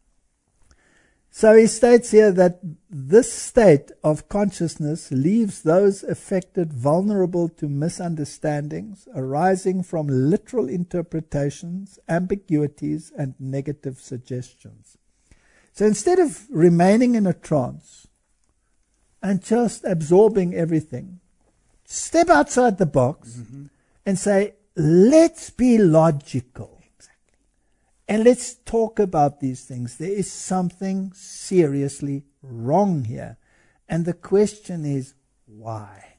So he states here that this state of consciousness leaves those affected vulnerable to misunderstandings arising from literal interpretations, ambiguities, and negative suggestions. So instead of remaining in a trance and just absorbing everything, step outside the box mm-hmm. and say, let's be logical. And let's talk about these things. There is something seriously wrong here. And the question is, why?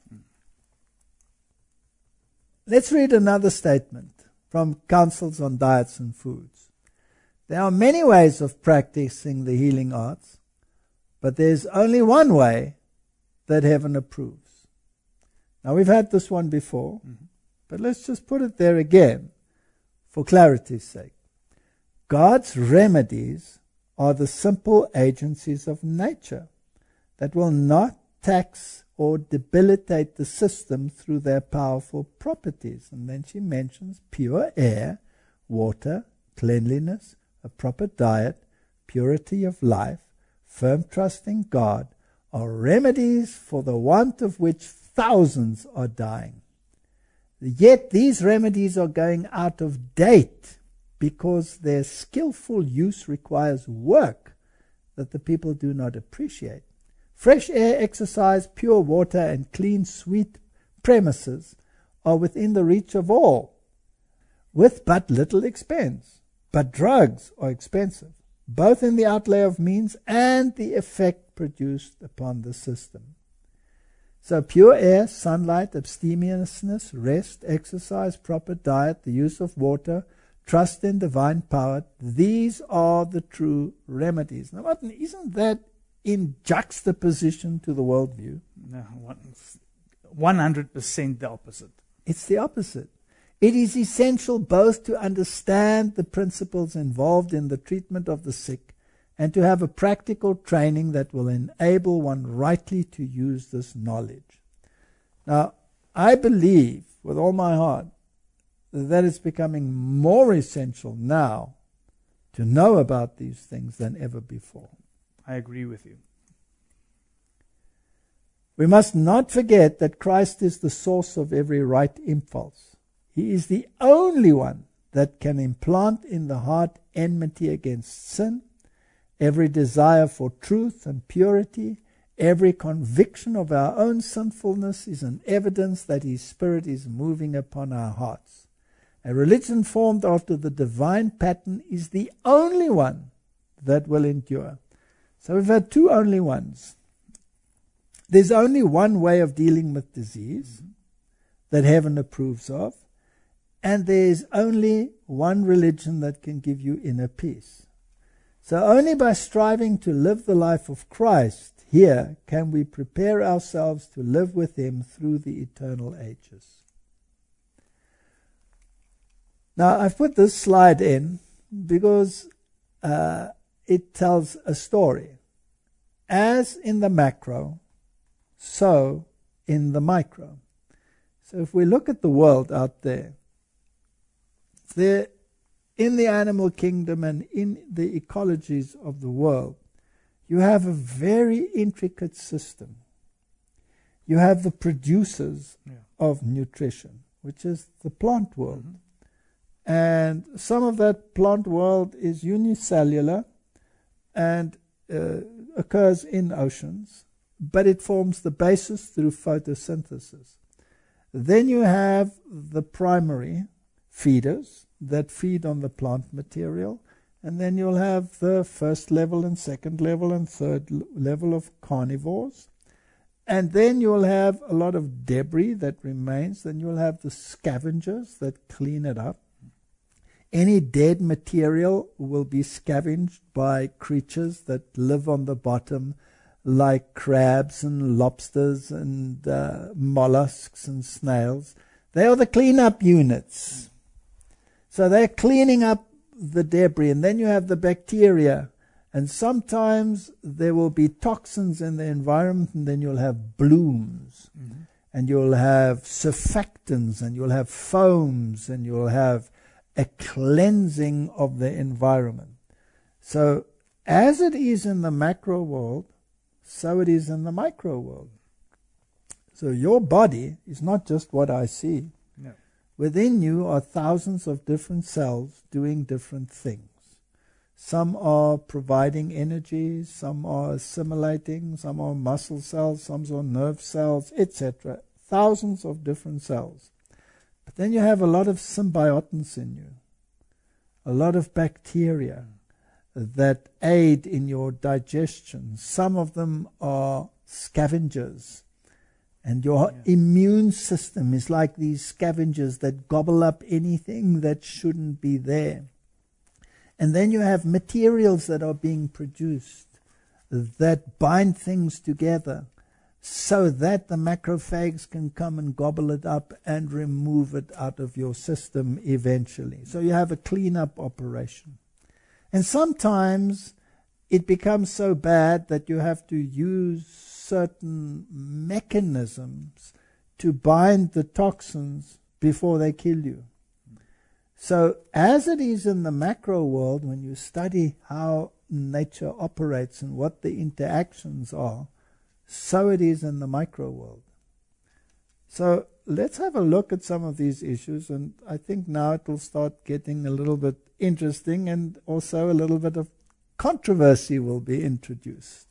Let's read another statement from Councils on Diets and Foods. There are many ways of practicing the healing arts, but there's only one way that heaven approves. Now, we've had this one before, mm-hmm. but let's just put it there again for clarity's sake. God's remedies are the simple agencies of nature that will not tax or debilitate the system through their powerful properties. And then she mentions pure air, water, cleanliness, a proper diet, purity of life, firm trust in God, are remedies for the want of which thousands are dying. Yet these remedies are going out of date because their skillful use requires work that the people do not appreciate. Fresh air, exercise, pure water, and clean, sweet premises are within the reach of all, with but little expense. But drugs are expensive, both in the outlay of means and the effect produced upon the system. So pure air, sunlight, abstemiousness, rest, exercise, proper diet, the use of water, trust in divine power, these are the true remedies. Now, Martin, isn't that in juxtaposition to the worldview? No, one hundred percent the opposite. It's the opposite. It is essential both to understand the principles involved in the treatment of the sick and to have a practical training that will enable one rightly to use this knowledge. Now, I believe with all my heart that it's becoming more essential now to know about these things than ever before. I agree with you. We must not forget that Christ is the source of every right impulse. He is the only one that can implant in the heart enmity against sin, every desire for truth and purity, every conviction of our own sinfulness is an evidence that His Spirit is moving upon our hearts. A religion formed after the divine pattern is the only one that will endure. So we've had two only ones. There's only one way of dealing with disease mm-hmm. that heaven approves of, and there's only one religion that can give you inner peace. So only by striving to live the life of Christ here can we prepare ourselves to live with Him through the eternal ages. Now, I've put this slide in because uh, it tells a story. As in the macro, so in the micro. So if we look at the world out there, there in the animal kingdom and in the ecologies of the world, you have a very intricate system. You have the producers yeah. of nutrition, which is the plant world. Mm-hmm. And some of that plant world is unicellular and uh, occurs in oceans, but it forms the basis through photosynthesis. Then you have the primary feeders that feed on the plant material, and then you'll have the first level and second level and third l- level of carnivores. And then you'll have a lot of debris that remains. Then you'll have the scavengers that clean it up. Any dead material will be scavenged by creatures that live on the bottom, like crabs and lobsters and uh, mollusks and snails. They are the cleanup units. So they're cleaning up the debris. And then you have the bacteria. And sometimes there will be toxins in the environment, and then you'll have blooms. Mm-hmm. And you'll have surfactants, and you'll have foams, and you'll have a cleansing of the environment. So as it is in the macro world, so it is in the micro world. So your body is not just what I see. No. Within you are thousands of different cells doing different things. Some are providing energy, some are assimilating, some are muscle cells, some are nerve cells, et cetera. Thousands of different cells. But then you have a lot of symbiotants in you, a lot of bacteria that aid in your digestion. Some of them are scavengers. And your yeah. immune system is like these scavengers that gobble up anything that shouldn't be there. And then you have materials that are being produced that bind things together so that the macrophages can come and gobble it up and remove it out of your system eventually. So you have a cleanup operation. And sometimes it becomes so bad that you have to use certain mechanisms to bind the toxins before they kill you. So as it is in the macro world, when you study how nature operates and what the interactions are, so it is in the micro world. So let's have a look at some of these issues, and I think now it will start getting a little bit interesting, and also a little bit of controversy will be introduced.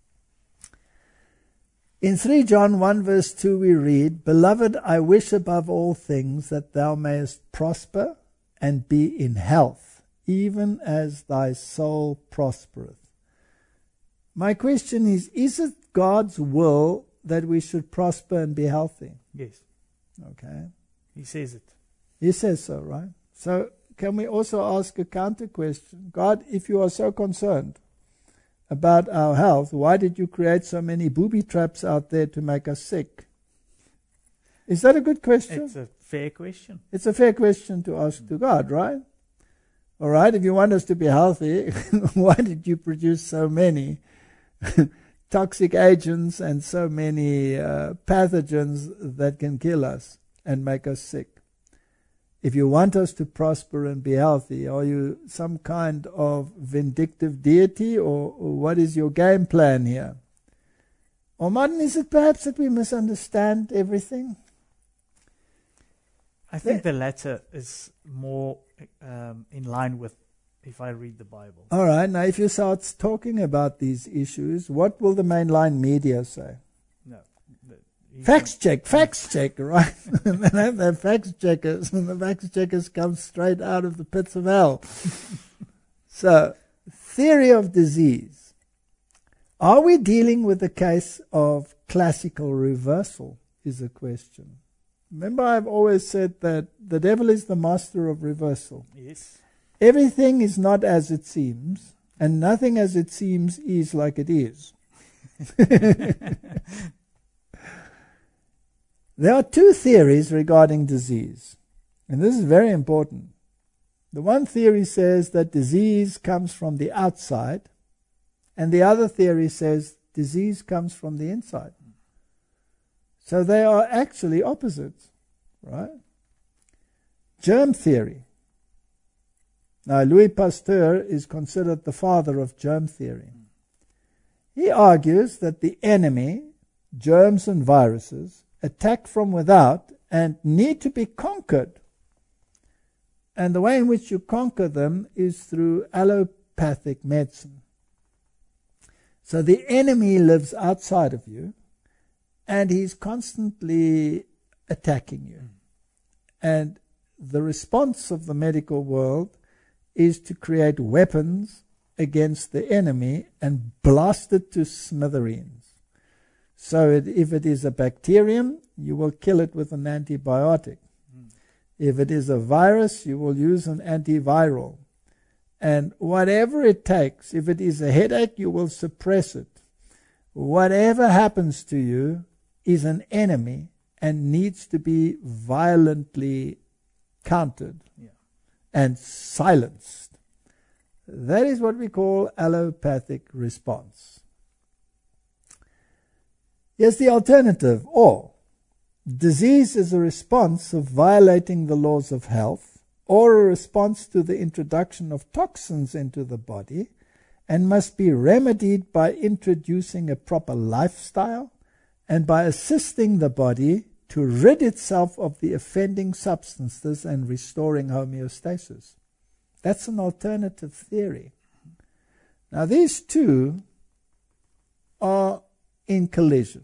In First John one verse two we read, "Beloved, I wish above all things that thou mayest prosper and be in health, even as thy soul prospereth." My question is, is it God's will that we should prosper and be healthy? Yes. Okay. He says it. He says so, right? So can we also ask a counter question? God, if you are so concerned about our health, why did you create so many booby traps out there to make us sick? Is that a good question? It's a fair question. It's a fair question to ask to God, right? All right, if you want us to be healthy, why did you produce so many toxic agents and so many uh, pathogens that can kill us and make us sick? If you want us to prosper and be healthy, are you some kind of vindictive deity, or, or what is your game plan here? Or Martin, is it perhaps that we misunderstand everything? I think the latter is more um, in line with if I read the Bible. All right, now if you start talking about these issues, what will the mainline media say? No, Fax check, fax check, right? And then have their fax checkers, and the fax checkers come straight out of the pits of hell. So, theory of disease. Are we dealing with a case of classical reversal, is a question. Remember, I've always said that the devil is the master of reversal. Yes. Everything is not as it seems, and nothing as it seems is like it is. There are two theories regarding disease, and this is very important. The one theory says that disease comes from the outside, and the other theory says disease comes from the inside. So they are actually opposites, right? Germ theory. Now, Louis Pasteur is considered the father of germ theory. He argues that the enemy, germs and viruses, attack from without and need to be conquered. And the way in which you conquer them is through allopathic medicine. So the enemy lives outside of you, and he's constantly attacking you. And the response of the medical world is to create weapons against the enemy and blast it to smithereens. So it, if it is a bacterium, you will kill it with an antibiotic. Mm. If it is a virus, you will use an antiviral. And whatever it takes, if it is a headache, you will suppress it. Whatever happens to you is an enemy and needs to be violently countered yeah. and silenced. That is what we call allopathic response. Here's the alternative, or disease is a response of violating the laws of health, or a response to the introduction of toxins into the body, and must be remedied by introducing a proper lifestyle and by assisting the body to rid itself of the offending substances and restoring homeostasis. That's an alternative theory. Now, these two are in collision.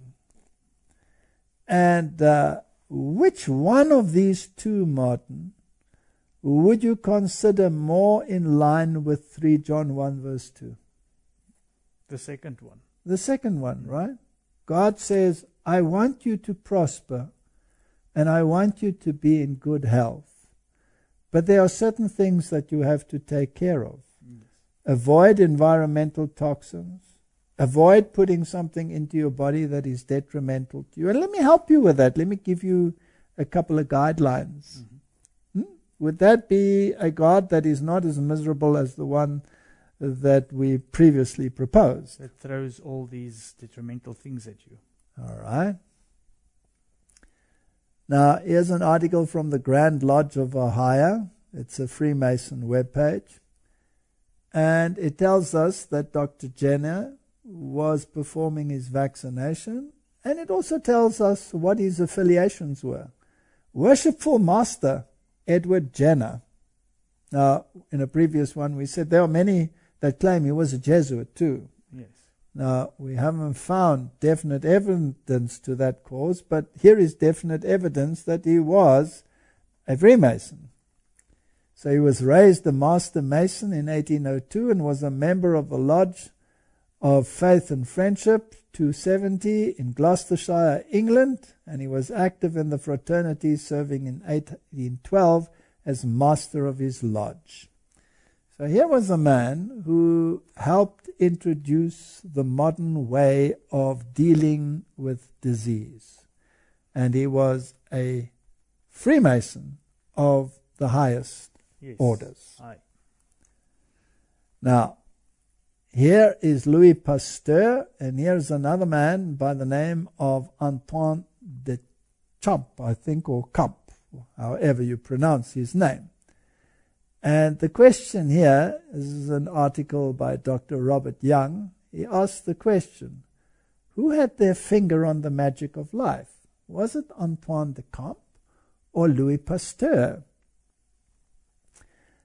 And uh, which one of these two, Martin, would you consider more in line with three John one verse two? The second one. The second one, right? God says, I want you to prosper and I want you to be in good health. But there are certain things that you have to take care of. Yes. Avoid environmental toxins. Avoid putting something into your body that is detrimental to you. And let me help you with that. Let me give you a couple of guidelines. Mm-hmm. Hmm? Would that be a God that is not as miserable as the one that we previously proposed? That throws all these detrimental things at you. All right. Now, here's an article from the Grand Lodge of Ohio. It's a Freemason webpage. And it tells us that Doctor Jenner was performing his vaccination, and it also tells us what his affiliations were. Worshipful Master Edward Jenner. Now, in a previous one we said there are many that claim he was a Jesuit too. Yes. Now, we haven't found definite evidence to that cause, but here is definite evidence that he was a Freemason. So he was raised a Master Mason in eighteen oh two and was a member of the Lodge of Faith and Friendship, two seventy, in Gloucestershire, England, and he was active in the fraternity, serving in eighteen twelve as master of his lodge. So here was a man who helped introduce the modern way of dealing with disease. And he was a Freemason of the highest yes. orders. Aye. Now, here is Louis Pasteur, and here's another man by the name of Antoine de Champ, I think, or Camp, however you pronounce his name. And the question here, this is an article by Doctor Robert Young. He asked the question, who had their finger on the magic of life? Was it Antoine de Camp or Louis Pasteur?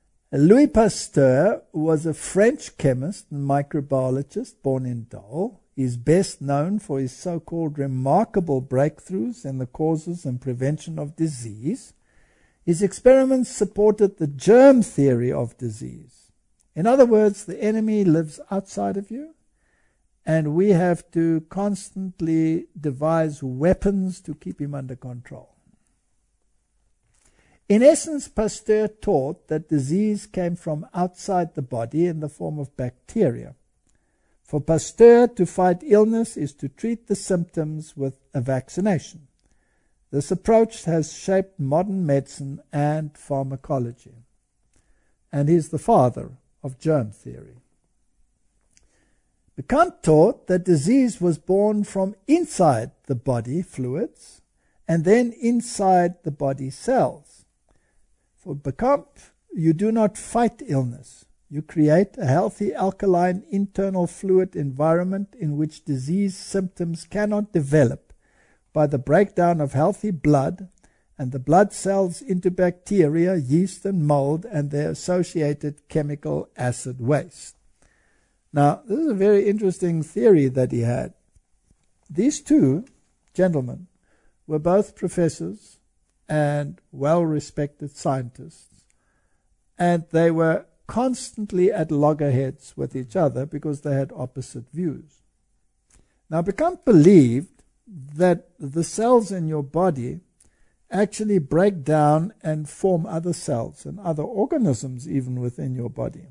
Louis Pasteur was a French chemist and microbiologist born in Dole. is best known for his so-called remarkable breakthroughs in the causes and prevention of disease. His experiments supported the germ theory of disease. In other words, the enemy lives outside of you, and we have to constantly devise weapons to keep him under control. In essence, Pasteur taught that disease came from outside the body in the form of bacteria. For Pasteur, to fight illness is to treat the symptoms with a vaccination. This approach has shaped modern medicine and pharmacology. And he's the father of germ theory. Kant taught that disease was born from inside the body fluids and then inside the body cells. For Kant, you do not fight illness. You create a healthy alkaline internal fluid environment in which disease symptoms cannot develop by the breakdown of healthy blood and the blood cells into bacteria, yeast and mold and their associated chemical acid waste. Now, this is a very interesting theory that he had. These two gentlemen were both professors and well-respected scientists, and they were constantly at loggerheads with each other because they had opposite views. Now, Kant believed that the cells in your body actually break down and form other cells and other organisms even within your body.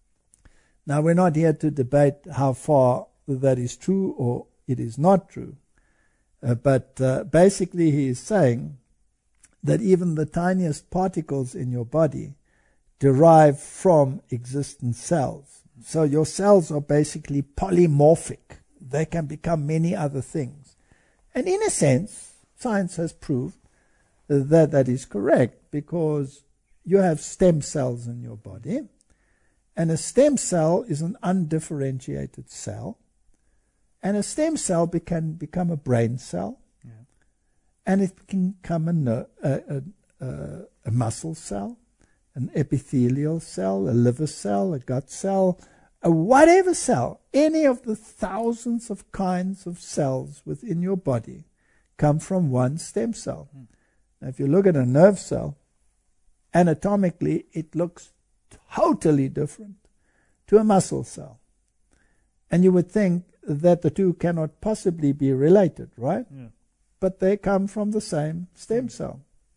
Now, we're not here to debate how far that is true or it is not true, uh, but uh, basically he is saying that even the tiniest particles in your body derive from existent cells. So your cells are basically polymorphic. They can become many other things. And in a sense, science has proved that that is correct, because you have stem cells in your body, and a stem cell is an undifferentiated cell, and a stem cell be- can become a brain cell, yeah. and it can become a, ner- a, a, a, a muscle cell, an epithelial cell, a liver cell, a gut cell, a whatever cell. Any of the thousands of kinds of cells within your body come from one stem cell. Mm. Now, if you look at a nerve cell, anatomically it looks totally different to a muscle cell. And you would think that the two cannot possibly be related, right? Yeah. But they come from the same stem cell.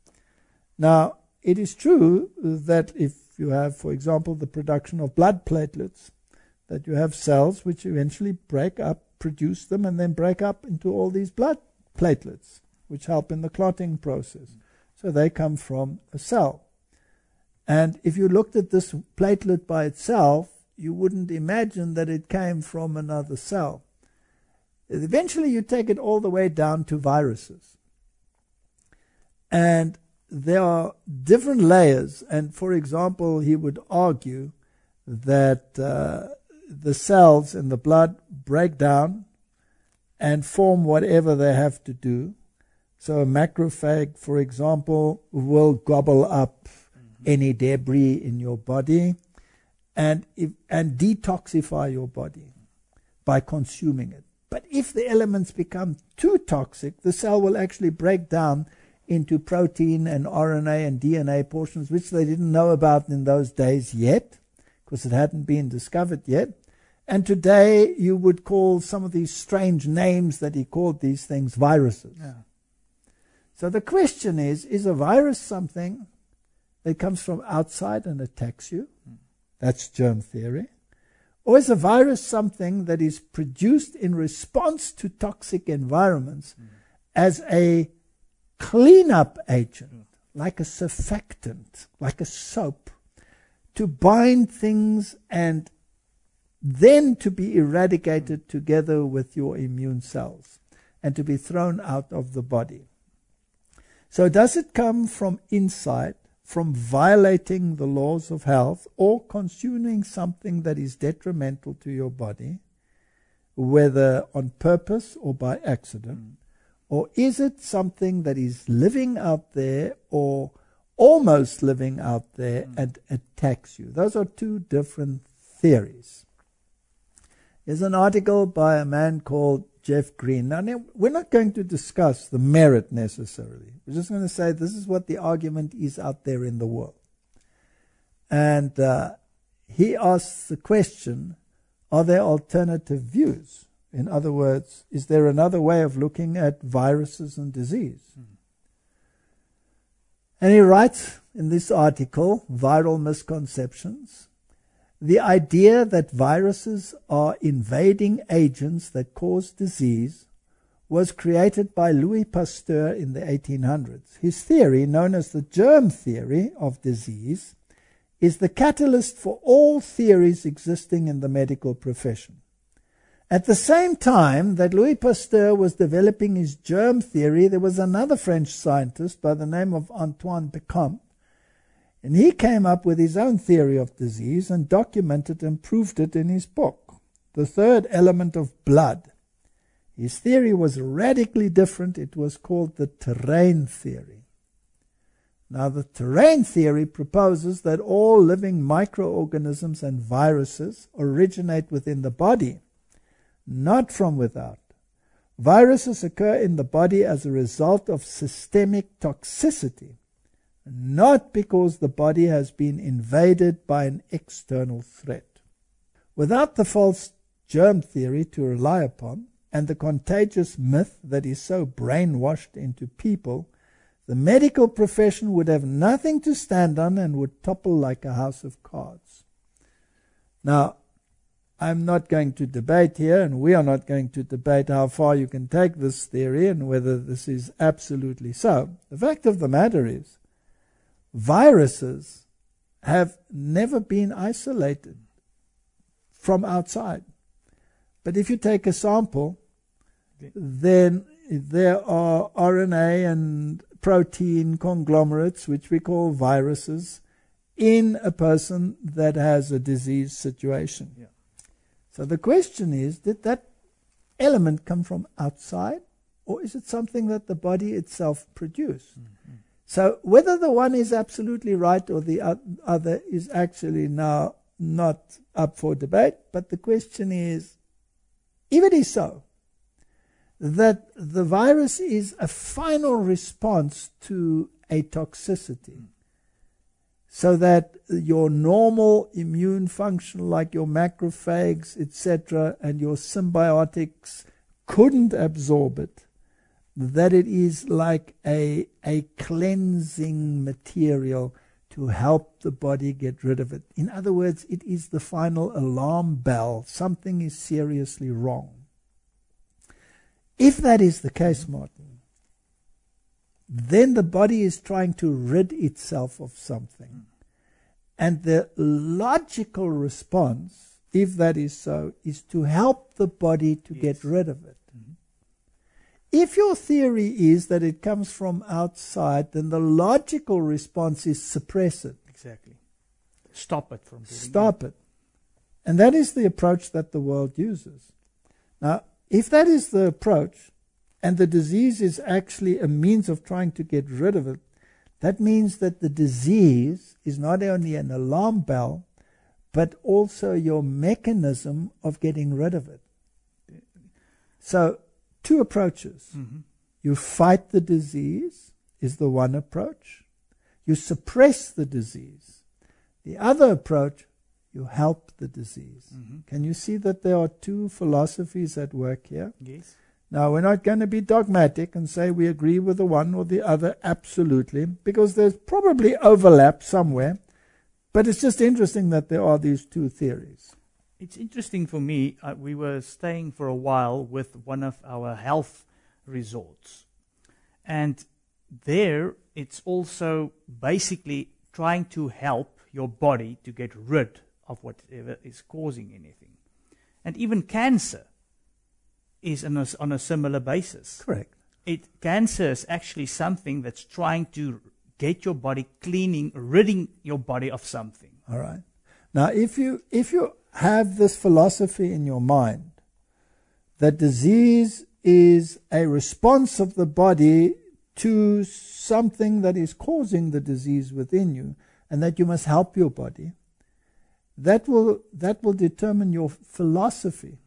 Now, it is true that if you have, for example, the production of blood platelets, that you have cells which eventually break up, produce them, and then break up into all these blood platelets, which help in the clotting process. So they come from a cell. And if you looked at this platelet by itself, you wouldn't imagine that it came from another cell. Eventually you take it all the way down to viruses. And there are different layers. And for example, he would argue that uh, the cells in the blood break down and form whatever they have to do. So a macrophage, for example, will gobble up mm-hmm. any debris in your body and if, and detoxify your body by consuming it. But if the elements become too toxic, the cell will actually break down into protein and R N A and D N A portions, which they didn't know about in those days yet, because it hadn't been discovered yet. And today you would call some of these strange names that he called these things viruses. Yeah. So the question is, is a virus something that comes from outside and attacks you? Mm. That's germ theory. Or is a virus something that is produced in response to toxic environments mm. as a cleanup agent, mm. like a surfactant, like a soap, to bind things and then to be eradicated mm. together with your immune cells and to be thrown out of the body? So does it come from inside, from violating the laws of health or consuming something that is detrimental to your body, whether on purpose or by accident? Mm. Or is it something that is living out there or almost living out there mm. and attacks you? Those are two different theories. Here's an article by a man called Jeff Green. Now, now, we're not going to discuss the merit necessarily. We're just going to say this is what the argument is out there in the world. And uh, he asks the question, are there alternative views? In other words, is there another way of looking at viruses and disease? Mm. And he writes in this article, Viral Misconceptions, the idea that viruses are invading agents that cause disease was created by Louis Pasteur in the eighteen hundreds. His theory, known as the germ theory of disease, is the catalyst for all theories existing in the medical profession. At the same time that Louis Pasteur was developing his germ theory, there was another French scientist by the name of Antoine Béchamp, and he came up with his own theory of disease and documented and proved it in his book, The Third Element of Blood. His theory was radically different. It was called the terrain theory. Now, the terrain theory proposes that all living microorganisms and viruses originate within the body, not from without. Viruses occur in the body as a result of systemic toxicity, not because the body has been invaded by an external threat. Without the false germ theory to rely upon, and the contagious myth that is so brainwashed into people, the medical profession would have nothing to stand on and would topple like a house of cards. Now, I'm not going to debate here, and we are not going to debate how far you can take this theory and whether this is absolutely so. The fact of the matter is, viruses have never been isolated from outside. But if you take a sample, then there are R N A and protein conglomerates, which we call viruses, in a person that has a disease situation. Yeah. So the question is, did that element come from outside, or is it something that the body itself produced? Mm-hmm. So whether the one is absolutely right or the other is actually now not up for debate, but the question is, if it is so, that the virus is a final response to a toxicity, mm. so that your normal immune function, like your macrophages, et cetera, and your symbiotics couldn't absorb it, that it is like a, a cleansing material to help the body get rid of it. In other words, it is the final alarm bell. Something is seriously wrong. If that is the case, Martin, then the body is trying to rid itself of something. And the logical response, if that is so, is to help the body to yes. get rid of it. Mm-hmm. If your theory is that it comes from outside, then the logical response is suppress it. Exactly. Stop it from getting Stop in. it. And that is the approach that the world uses. Now, if that is the approach, and the disease is actually a means of trying to get rid of it, that means that the disease is not only an alarm bell, but also your mechanism of getting rid of it. So, two approaches. Mm-hmm. You fight the disease is the one approach. You suppress the disease. The other approach, you help the disease. Mm-hmm. Can you see that there are two philosophies at work here? Yes. Now, we're not going to be dogmatic and say we agree with the one or the other absolutely, because there's probably overlap somewhere, but it's just interesting that there are these two theories. It's interesting for me. Uh, we were staying for a while with one of our health resorts, and there it's also basically trying to help your body to get rid of whatever is causing anything. And even cancer is on a, on a similar basis. Correct. It, cancer is actually something that's trying to get your body cleaning, ridding your body of something. All right. Now, if you if you have this philosophy in your mind that disease is a response of the body to something that is causing the disease within you, and that you must help your body, that will that will determine your philosophy.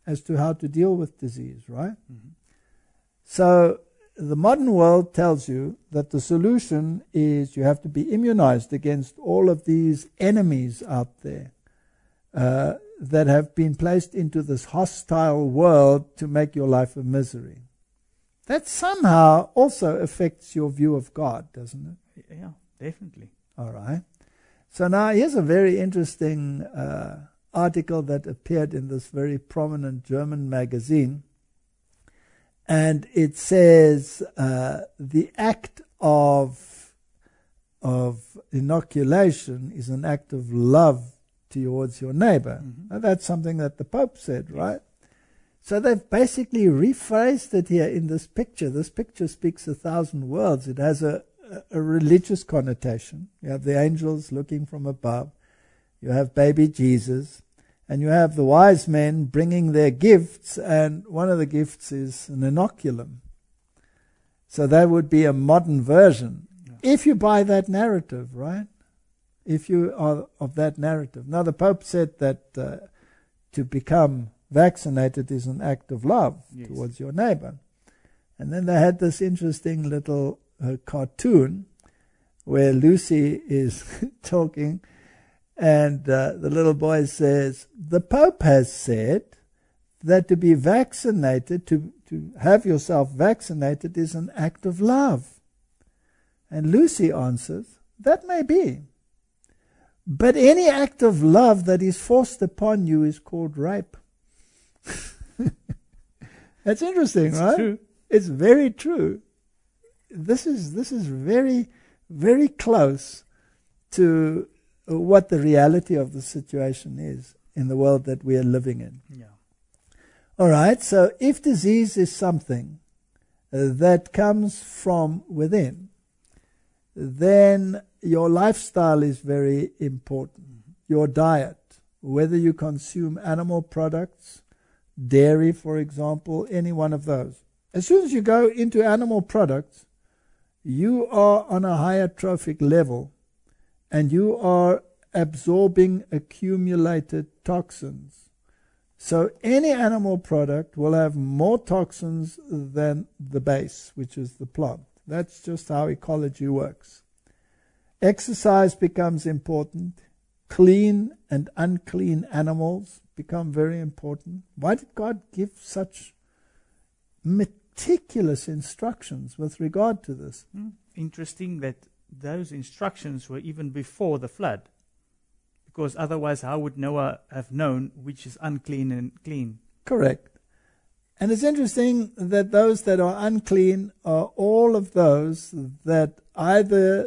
as to how to deal with disease, right? Mm-hmm. So the modern world tells you that the solution is you have to be immunized against all of these enemies out there uh, that have been placed into this hostile world to make your life a misery. That somehow also affects your view of God, doesn't it? Yeah, definitely. All right. So now here's a very interesting uh, article that appeared in this very prominent German magazine. And it says uh, the act of, of inoculation is an act of love towards your neighbor. Mm-hmm. Now that's something that the Pope said, right? So they've basically rephrased it here in this picture. This picture speaks a thousand words. It has a, a, a religious connotation. You have the angels looking from above. You have baby Jesus. And you have the wise men bringing their gifts, and one of the gifts is an inoculum. So that would be a modern version. Yeah. If you buy that narrative, right? If you are of that narrative. Now the Pope said that uh, to become vaccinated is an act of love yes. towards your neighbor. And then they had this interesting little uh, cartoon where Lucy is talking, and uh, the little boy says, the Pope has said that to be vaccinated, to, to have yourself vaccinated is an act of love. And Lucy answers, that may be. But any act of love that is forced upon you is called rape. That's interesting, it's right? True. It's very true. This is this is very, very close to what the reality of the situation is in the world that we are living in. Yeah. All right, so if disease is something uh, that comes from within, then your lifestyle is very important. Mm-hmm. Your diet, whether you consume animal products, dairy, for example, any one of those. As soon as you go into animal products, you are on a higher trophic level, and you are absorbing accumulated toxins. So any animal product will have more toxins than the base, which is the plant. That's just how ecology works. Exercise becomes important. Clean and unclean animals become very important. Why did God give such meticulous instructions with regard to this? Mm. Interesting that those instructions were even before the flood. Because otherwise, how would Noah have known which is unclean and clean? Correct. And it's interesting that those that are unclean are all of those that either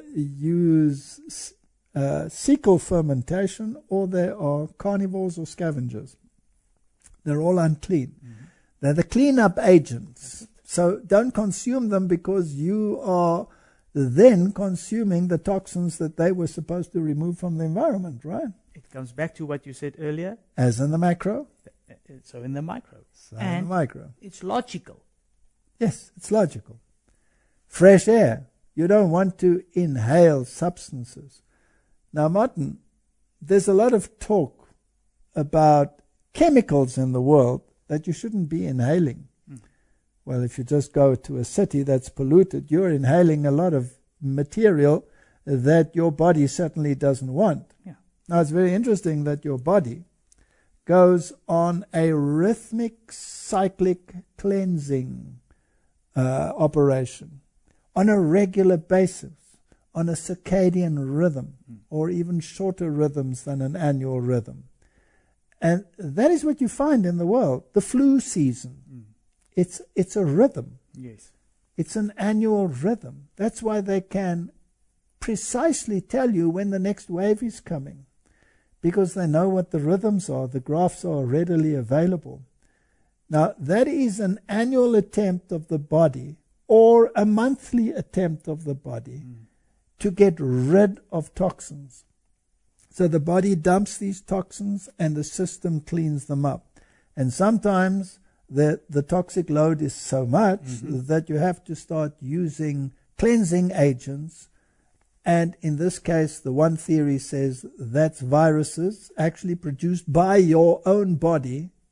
use uh, cecal fermentation, or they are carnivores or scavengers. They're all unclean. Mm-hmm. They're the clean-up agents. So don't consume them, because you are then consuming the toxins that they were supposed to remove from the environment, right? It comes back to what you said earlier. As in the macro. So in the micro. So and in the micro. It's logical. Yes, it's logical. Fresh air. You don't want to inhale substances. Now, Martin, there's a lot of talk about chemicals in the world that you shouldn't be inhaling. Mm. Well, if you just go to a city that's polluted, you're inhaling a lot of material that your body certainly doesn't want. Yeah. Now, it's very interesting that your body goes on a rhythmic, cyclic cleansing uh, operation on a regular basis, on a circadian rhythm, mm. or even shorter rhythms than an annual rhythm. And that is what you find in the world. The flu season, mm. it's it's a rhythm. Yes. It's an annual rhythm. That's why they can precisely tell you when the next wave is coming, because they know what the rhythms are. The graphs are readily available. Now, that is an annual attempt of the body, or a monthly attempt of the body, mm. to get rid of toxins. So the body dumps these toxins and the system cleans them up. And sometimes the, the toxic load is so much mm-hmm. that you have to start using cleansing agents. And in this case, the one theory says that's viruses actually produced by your own body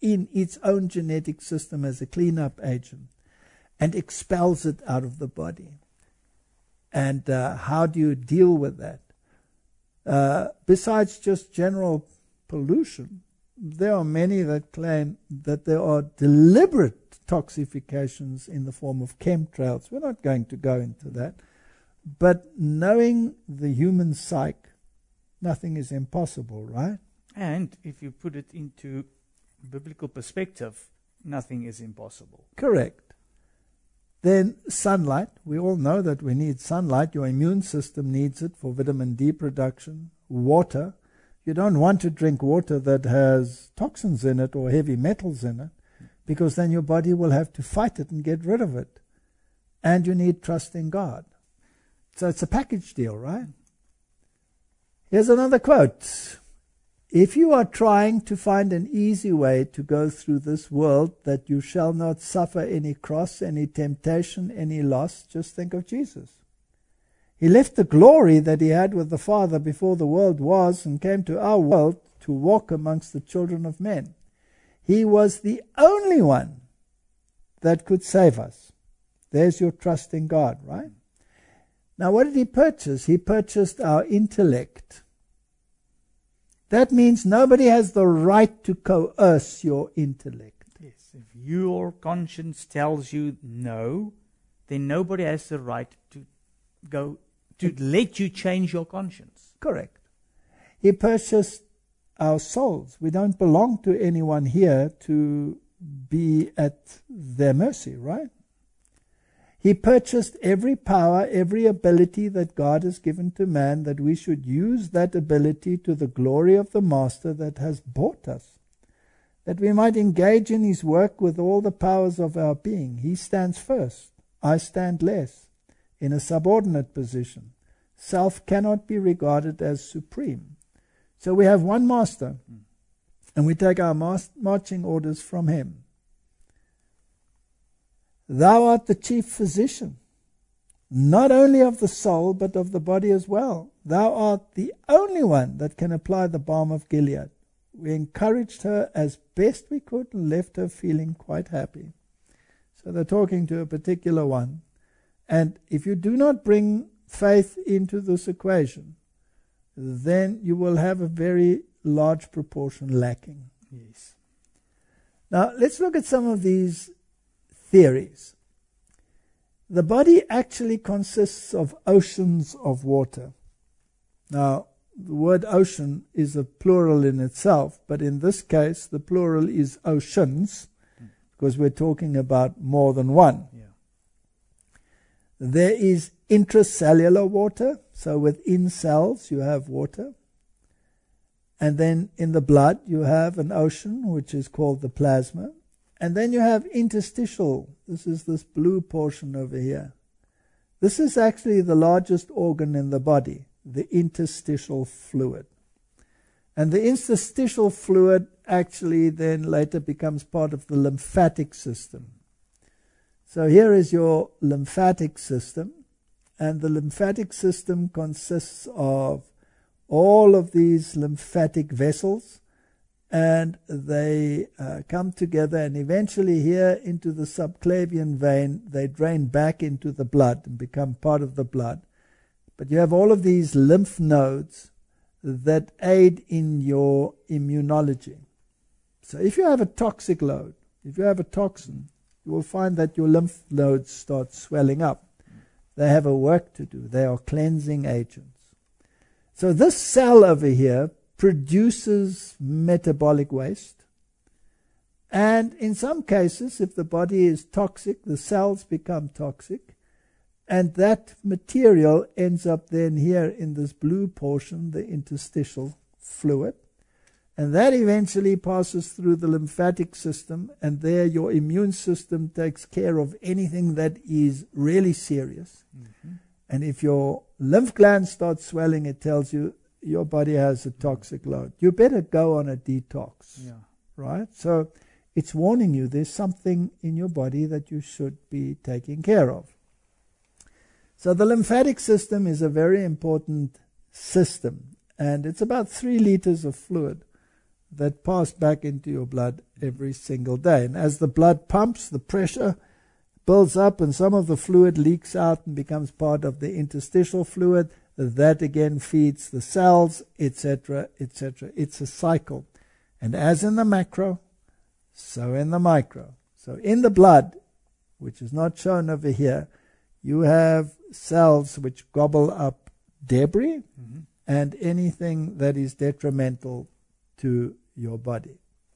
in its own genetic system as a cleanup agent and expels it out of the body. And uh, how do you deal with that? Uh, besides just general pollution, there are many that claim that there are deliberate toxifications in the form of chemtrails. We're not going to go into that. But knowing the human psyche, nothing is impossible, right? And if you put it into biblical perspective, nothing is impossible. Correct. Then sunlight. We all know that we need sunlight. Your immune system needs it for vitamin D production. Water. You don't want to drink water that has toxins in it or heavy metals in it, because then your body will have to fight it and get rid of it. And you need trust in God. So it's a package deal, right? Here's another quote. If you are trying to find an easy way to go through this world, that you shall not suffer any cross, any temptation, any loss, just think of Jesus. He left the glory that he had with the Father before the world was and came to our world to walk amongst the children of men. He was the only one that could save us. There's your trust in God, right? Now, what did he purchase? He purchased our intellect. That means nobody has the right to coerce your intellect. Yes, if your conscience tells you no, then nobody has the right to go to let you change your conscience. Correct. He purchased our souls. We don't belong to anyone here to be at their mercy, right? He purchased every power, every ability that God has given to man, that we should use that ability to the glory of the Master that has bought us, that we might engage in his work with all the powers of our being. He stands first. I stand less, in a subordinate position. Self cannot be regarded as supreme. So we have one Master, and we take our marching orders from him. Thou art the chief physician, not only of the soul, but of the body as well. Thou art the only one that can apply the balm of Gilead. We encouraged her as best we could and left her feeling quite happy. So they're talking to a particular one. And if you do not bring faith into this equation, then you will have a very large proportion lacking. Yes. Now, let's look at some of these theories. The body actually consists of oceans of water. Now, the word ocean is a plural in itself, but in this case, the plural is oceans, mm. because we're talking about more than one. Yeah. There is intracellular water, so within cells you have water. And then in the blood you have an ocean, which is called the plasma. And then you have interstitial. This is this blue portion over here. This is actually the largest organ in the body, the interstitial fluid. And the interstitial fluid actually then later becomes part of the lymphatic system. So here is your lymphatic system. And the lymphatic system consists of all of these lymphatic vessels. And they uh, come together, and eventually here into the subclavian vein, they drain back into the blood and become part of the blood. But you have all of these lymph nodes that aid in your immunology. So if you have a toxic load, if you have a toxin, you will find that your lymph nodes start swelling up. They have a work to do. They are cleansing agents. So this cell over here produces metabolic waste. And in some cases, if the body is toxic, the cells become toxic. And that material ends up then here in this blue portion, the interstitial fluid. And that eventually passes through the lymphatic system. And there your immune system takes care of anything that is really serious. Mm-hmm. And if your lymph glands start swelling, it tells you your body has a toxic load. You better go on a detox, yeah. right? So it's warning you there's something in your body that you should be taking care of. So the lymphatic system is a very important system, and it's about three liters of fluid that pass back into your blood every single day. And as the blood pumps, the pressure builds up and some of the fluid leaks out and becomes part of the interstitial fluid. That again feeds the cells, et cetera, et cetera. It's a cycle. And as in the macro, so in the micro. So in the blood, which is not shown over here, you have cells which gobble up debris mm-hmm. and anything that is detrimental to your body.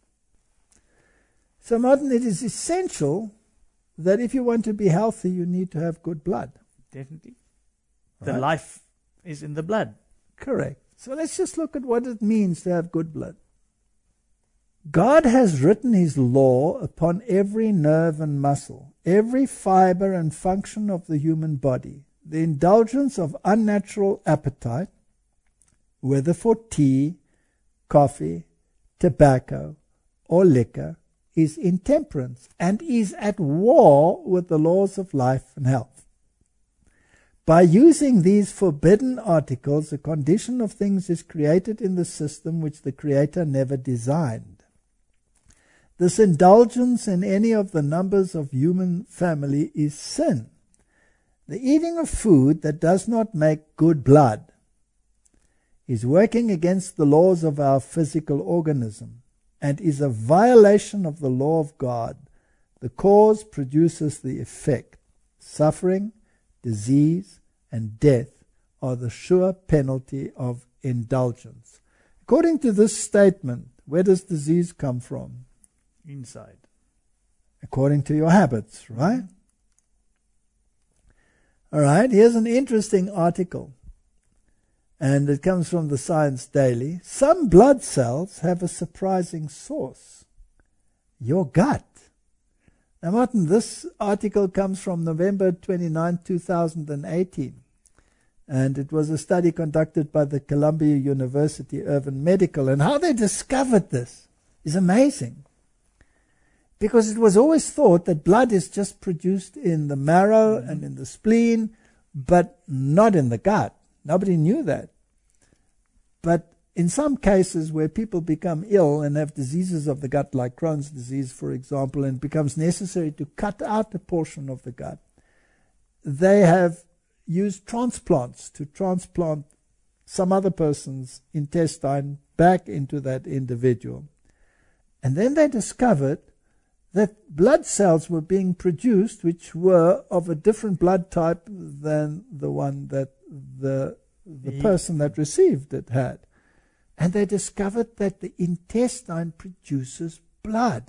So, Martin, it is essential that if you want to be healthy, you need to have good blood. Definitely. Right? The life is in the blood. Correct. So let's just look at what it means to have good blood. God has written his law upon every nerve and muscle, every fiber and function of the human body. The indulgence of unnatural appetite, whether for tea, coffee, tobacco, or liquor, is intemperance and is at war with the laws of life and health. By using these forbidden articles, a condition of things is created in the system which the Creator never designed. This indulgence in any of the numbers of human family is sin. The eating of food that does not make good blood is working against the laws of our physical organism and is a violation of the law of God. The cause produces the effect. Suffering, disease, and death are the sure penalty of indulgence. According to this statement, where does disease come from? Inside. According to your habits, right? All right, here's an interesting article, and it comes from the Science Daily. Some blood cells have a surprising source: your gut. Now, Martin, this article comes from November twenty-ninth, two thousand eighteen, and it was a study conducted by the Columbia University Irvine Medical, and how they discovered this is amazing. Because it was always thought that blood is just produced in the marrow mm-hmm. and in the spleen, but not in the gut. Nobody knew that. But in some cases where people become ill and have diseases of the gut, like Crohn's disease, for example, and it becomes necessary to cut out a portion of the gut, they have used transplants to transplant some other person's intestine back into that individual. And then they discovered that blood cells were being produced which were of a different blood type than the one that the, the yeah. person that received it had. And they discovered that the intestine produces blood.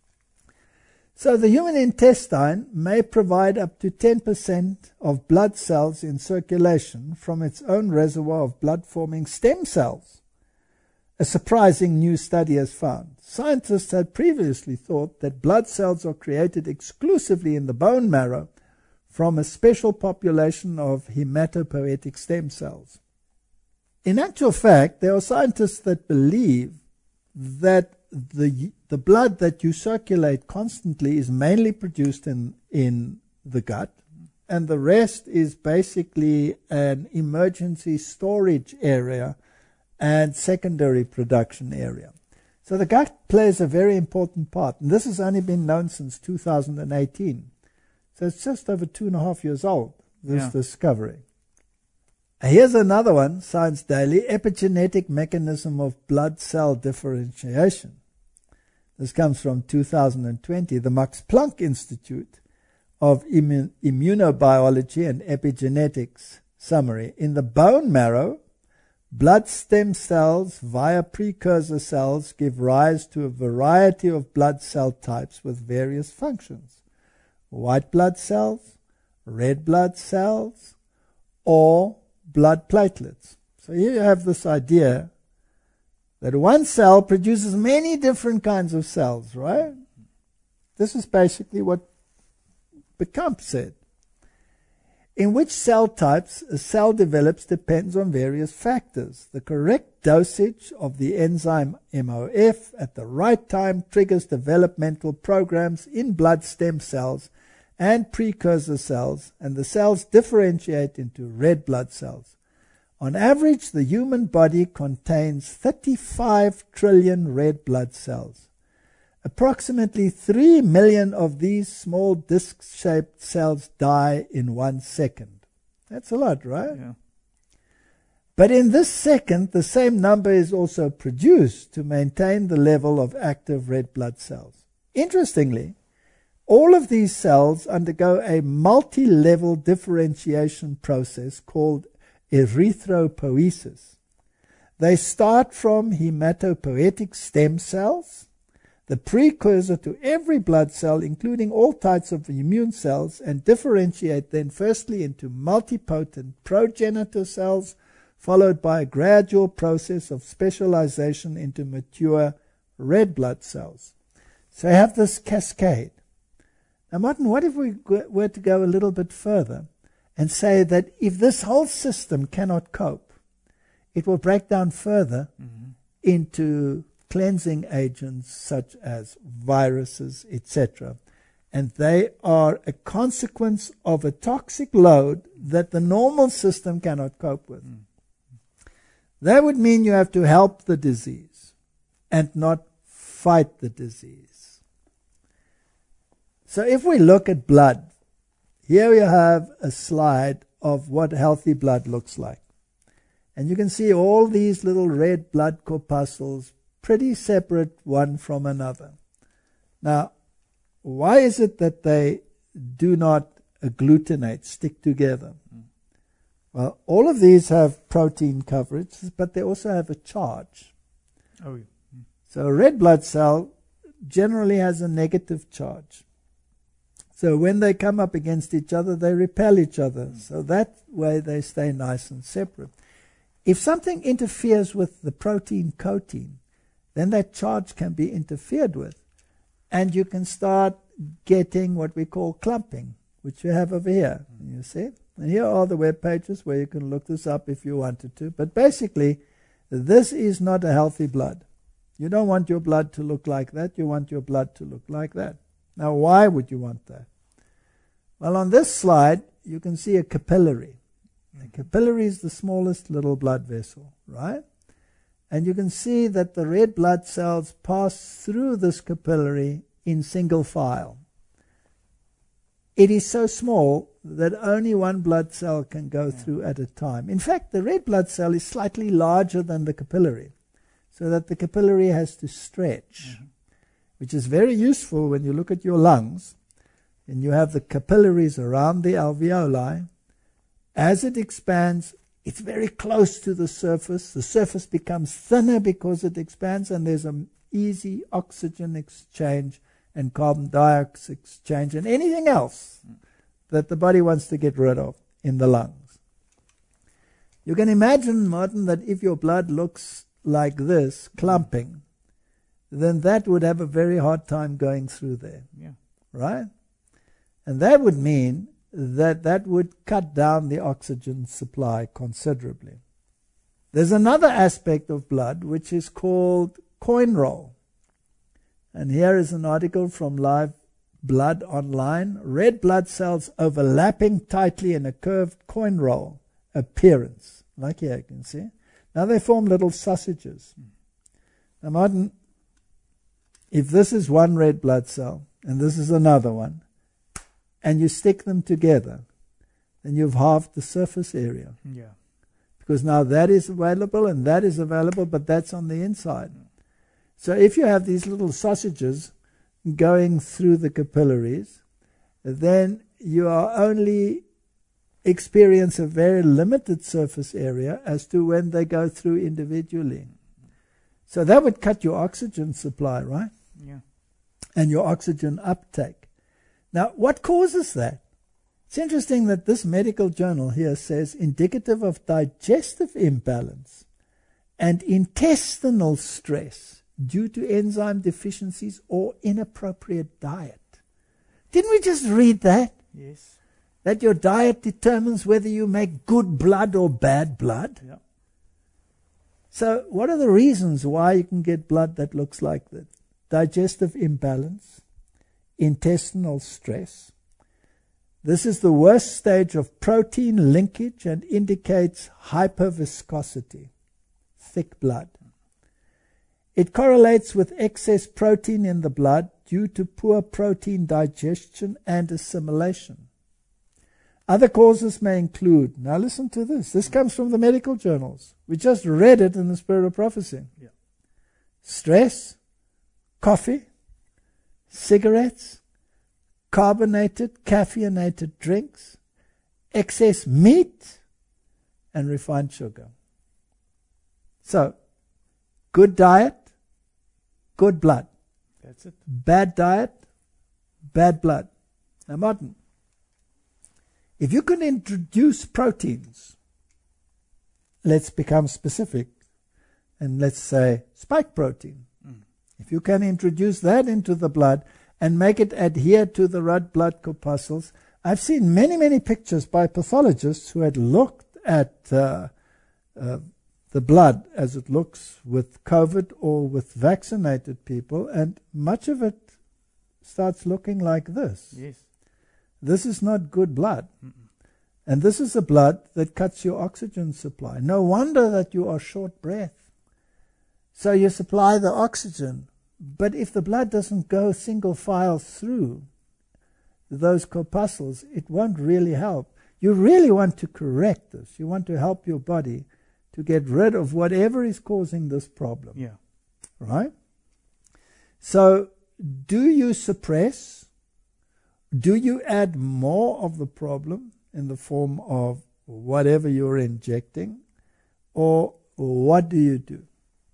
So the human intestine may provide up to ten percent of blood cells in circulation from its own reservoir of blood-forming stem cells. A surprising new study has found. Scientists had previously thought that blood cells are created exclusively in the bone marrow from a special population of hematopoietic stem cells. In actual fact, there are scientists that believe that the the blood that you circulate constantly is mainly produced in, in the gut, and the rest is basically an emergency storage area and secondary production area. So the gut plays a very important part, and this has only been known since two thousand eighteen. So it's just over two and a half years old, this yeah. discovery. Here's another one, Science Daily, epigenetic mechanism of blood cell differentiation. This comes from two thousand twenty, the Max Planck Institute of Immun- Immunobiology and Epigenetics summary. In the bone marrow, blood stem cells via precursor cells give rise to a variety of blood cell types with various functions. White blood cells, red blood cells, or blood platelets. So here you have this idea that one cell produces many different kinds of cells, right? This is basically what Beckamp said. In which cell types a cell develops depends on various factors. The correct dosage of the enzyme M O F at the right time triggers developmental programs in blood stem cells and precursor cells, and the cells differentiate into red blood cells. On average, the human body contains thirty-five trillion red blood cells. Approximately three million of these small disc-shaped cells die in one second. That's a lot, right? Yeah. But in this second, the same number is also produced to maintain the level of active red blood cells. Interestingly, all of these cells undergo a multi-level differentiation process called erythropoiesis. They start from hematopoietic stem cells, the precursor to every blood cell, including all types of immune cells, and differentiate then firstly into multipotent progenitor cells, followed by a gradual process of specialization into mature red blood cells. So you have this cascade. Now, Martin, what if we were to go a little bit further and say that if this whole system cannot cope, it will break down further mm-hmm. into cleansing agents such as viruses, et cetera. And they are a consequence of a toxic load that the normal system cannot cope with. Mm. That would mean you have to help the disease and not fight the disease. So if we look at blood, here we have a slide of what healthy blood looks like. And you can see all these little red blood corpuscles, pretty separate one from another. Now, why is it that they do not agglutinate, stick together? Mm. Well, all of these have protein coverage, but they also have a charge. Oh, yeah. Mm. So a red blood cell generally has a negative charge. So when they come up against each other, they repel each other. Mm. So that way they stay nice and separate. If something interferes with the protein coating, then that charge can be interfered with. And you can start getting what we call clumping, which you have over here. Mm. You see? And here are the web pages where you can look this up if you wanted to. But basically, this is not a healthy blood. You don't want your blood to look like that. You want your blood to look like that. Now, why would you want that? Well, on this slide, you can see a capillary. A capillary is the smallest little blood vessel, right? And you can see that the red blood cells pass through this capillary in single file. It is so small that only one blood cell can go yeah. through at a time. In fact, the red blood cell is slightly larger than the capillary, so that the capillary has to stretch, mm-hmm. which is very useful when you look at your lungs, and you have the capillaries around the alveoli. As it expands, it's very close to the surface. The surface becomes thinner because it expands, and there's an easy oxygen exchange and carbon dioxide exchange and anything else that the body wants to get rid of in the lungs. You can imagine, Martin, that if your blood looks like this, clumping, then that would have a very hard time going through there. Yeah. Right? And that would mean that that would cut down the oxygen supply considerably. There's another aspect of blood which is called coin roll. And here is an article from Live Blood Online. Red blood cells overlapping tightly in a curved coin roll appearance. Like here you can see. Now they form little sausages. Now Martin, if this is one red blood cell and this is another one, and you stick them together, then you've halved the surface area. Yeah. Because now that is available and that is available, but that's on the inside. So if you have these little sausages going through the capillaries, then you are only experience a very limited surface area as to when they go through individually. So that would cut your oxygen supply, right? Yeah. And your oxygen uptake. Now, what causes that? It's interesting that this medical journal here says indicative of digestive imbalance and intestinal stress due to enzyme deficiencies or inappropriate diet. Didn't we just read that? Yes. That your diet determines whether you make good blood or bad blood? Yeah. So what are the reasons why you can get blood that looks like that? Digestive imbalance, intestinal stress, This is the worst stage of protein linkage and indicates hyperviscosity, thick blood. It correlates with excess protein in the blood due to poor protein digestion and assimilation. Other causes may include, now listen to this, this comes from the medical journals. We just read it in the Spirit of Prophecy. Yeah. Stress, coffee, cigarettes, carbonated, caffeinated drinks, excess meat, and refined sugar. So, good diet, good blood. That's it. Bad diet, bad blood. Now, Martin, if you can introduce proteins, let's become specific, and let's say spike protein. Mm. If you can introduce that into the blood and make it adhere to the red blood corpuscles, I've seen many, many pictures by pathologists who had looked at uh, uh, the blood as it looks with COVID or with vaccinated people, and much of it starts looking like this. Yes. This is not good blood. Mm-mm. And this is a blood that cuts your oxygen supply. No wonder that you are short breath. So you supply the oxygen, but if the blood doesn't go single file through those corpuscles, it won't really help. You really want to correct this. You want to help your body to get rid of whatever is causing this problem. Yeah. Right? So, do you suppress? Do you add more of the problem in the form of whatever you're injecting? Or what do you do?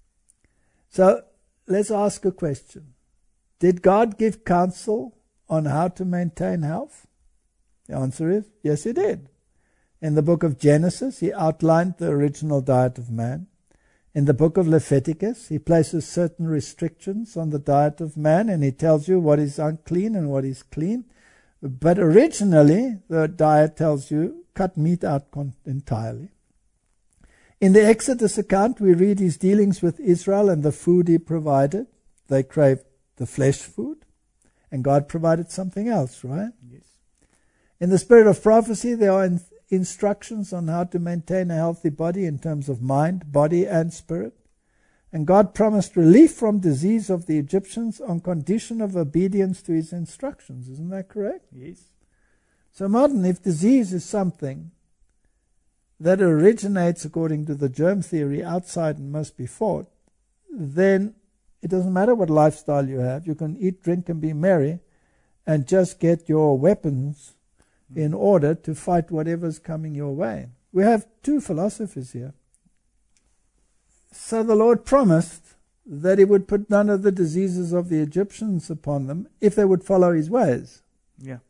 So, let's ask a question. Did God give counsel on how to maintain health? The answer is, yes, He did. In the book of Genesis, He outlined the original diet of man. In the book of Leviticus, He places certain restrictions on the diet of man, and He tells you what is unclean and what is clean. But originally, the diet tells you, cut meat out con- entirely. In the Exodus account, we read His dealings with Israel and the food He provided. They craved the flesh food, and God provided something else, right? Yes. In the Spirit of Prophecy, there are in- instructions on how to maintain a healthy body in terms of mind, body, and spirit. And God promised relief from disease of the Egyptians on condition of obedience to His instructions. Isn't that correct? Yes. So, Martin, if disease is something that originates, according to the germ theory, outside and must be fought, then it doesn't matter what lifestyle you have. You can eat, drink, and be merry, and just get your weapons in order to fight whatever's coming your way. We have two philosophies here. So the Lord promised that He would put none of the diseases of the Egyptians upon them if they would follow His ways. Yeah.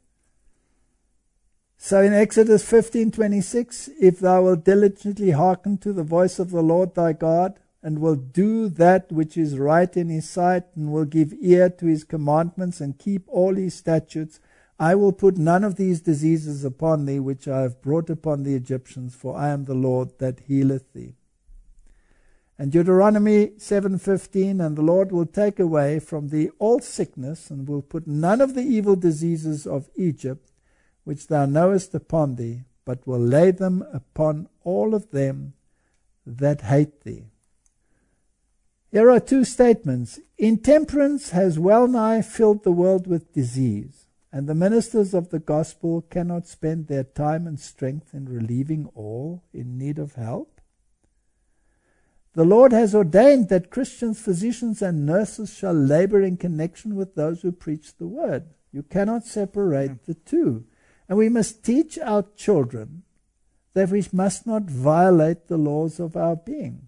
So in Exodus fifteen twenty-six, if thou wilt diligently hearken to the voice of the Lord thy God, and will do that which is right in His sight, and will give ear to His commandments, and keep all His statutes, I will put none of these diseases upon thee, which I have brought upon the Egyptians, for I am the Lord that healeth thee. And Deuteronomy seven fifteen, and the Lord will take away from thee all sickness, and will put none of the evil diseases of Egypt, which thou knowest, upon thee, but will lay them upon all of them that hate thee. Here are two statements. Intemperance has well nigh filled the world with disease, and the ministers of the gospel cannot spend their time and strength in relieving all in need of help. The Lord has ordained that Christians, physicians, and nurses shall labor in connection with those who preach the word. You cannot separate mm. the two. And we must teach our children that we must not violate the laws of our being.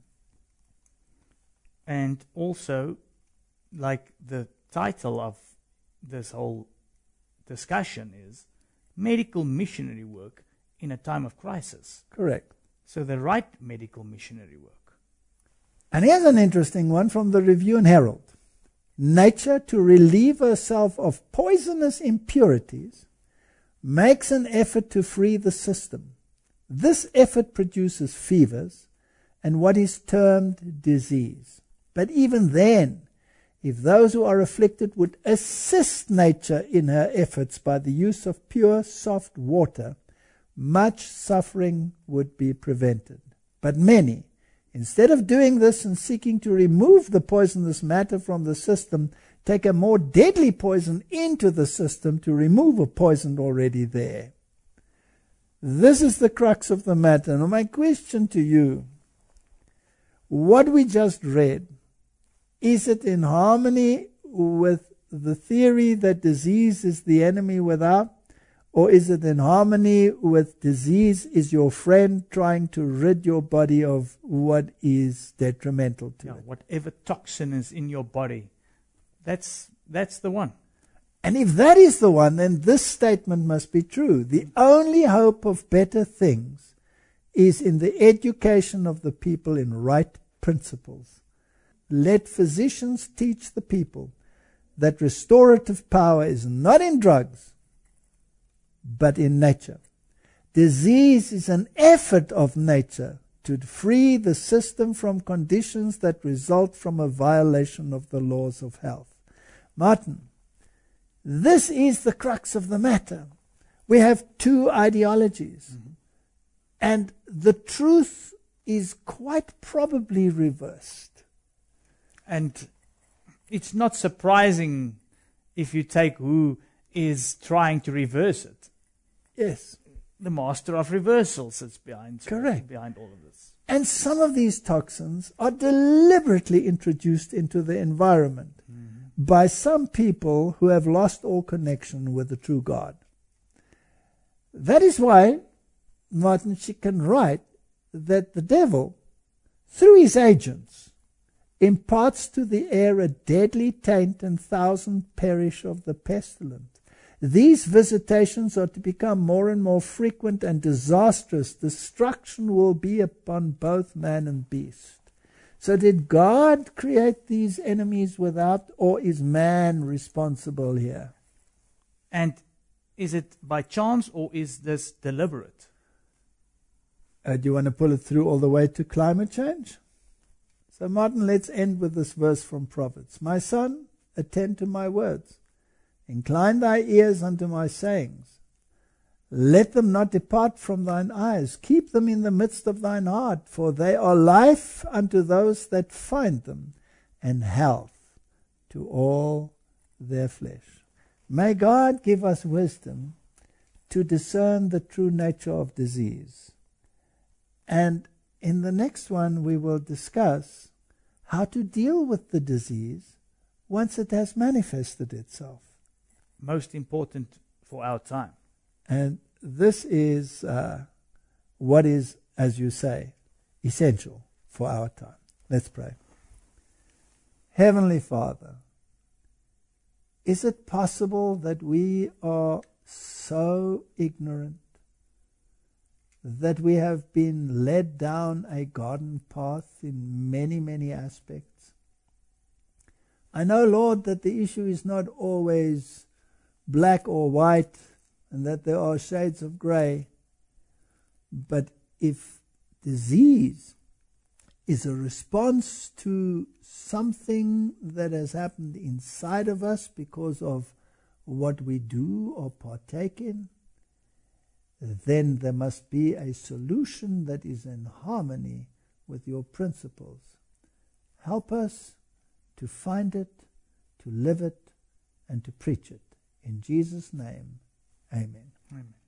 And also, like the title of this whole discussion is medical missionary work in a time of crisis. Correct. So the right medical missionary work. And here's an interesting one from the Review and Herald. Nature, to relieve herself of poisonous impurities, makes an effort to free the system. This effort produces fevers and what is termed disease. But even then, if those who are afflicted would assist nature in her efforts by the use of pure, soft water, much suffering would be prevented. But many, instead of doing this and seeking to remove the poisonous matter from the system, take a more deadly poison into the system to remove a poison already there. This is the crux of the matter. Now my question to you, what we just read, is it in harmony with the theory that disease is the enemy without? Or is it in harmony with disease is your friend trying to rid your body of what is detrimental to Yeah, it? whatever toxin is in your body, that's that's the one. And if that is the one, then this statement must be true. The only hope of better things is in the education of the people in right principles. Let physicians teach the people that restorative power is not in drugs, but in nature. Disease is an effort of nature to free the system from conditions that result from a violation of the laws of health. Martin, this is the crux of the matter. We have two ideologies, mm-hmm. and the truth is quite probably reversed. And it's not surprising if you take who is trying to reverse it. Yes. The master of reversal sits behind, Correct. behind all of this. And some of these toxins are deliberately introduced into the environment mm-hmm. by some people who have lost all connection with the true God. That is why Martin Schick can write that the devil, through his agents, imparts to the air a deadly taint, and thousand perish of the pestilent. These visitations are to become more and more frequent and disastrous. Destruction will be upon both man and beast. So did God create these enemies without, or is man responsible here? And is it by chance, or is this deliberate? Uh, do you want to pull it through all the way to climate change? So Martin, let's end with this verse from Proverbs. My son, attend to my words. Incline thy ears unto my sayings. Let them not depart from thine eyes. Keep them in the midst of thine heart, for they are life unto those that find them, and health to all their flesh. May God give us wisdom to discern the true nature of disease. And in the next one we will discuss how to deal with the disease once it has manifested itself. Most important for our time. And this is uh, what is, as you say, essential for our time. Let's pray. Heavenly Father, is it possible that we are so ignorant that we have been led down a garden path in many, many aspects? I know, Lord, that the issue is not always black or white, and that there are shades of gray. But if disease is a response to something that has happened inside of us because of what we do or partake in, then there must be a solution that is in harmony with your principles. Help us to find it, to live it, and to preach it. In Jesus' name, amen. Amen.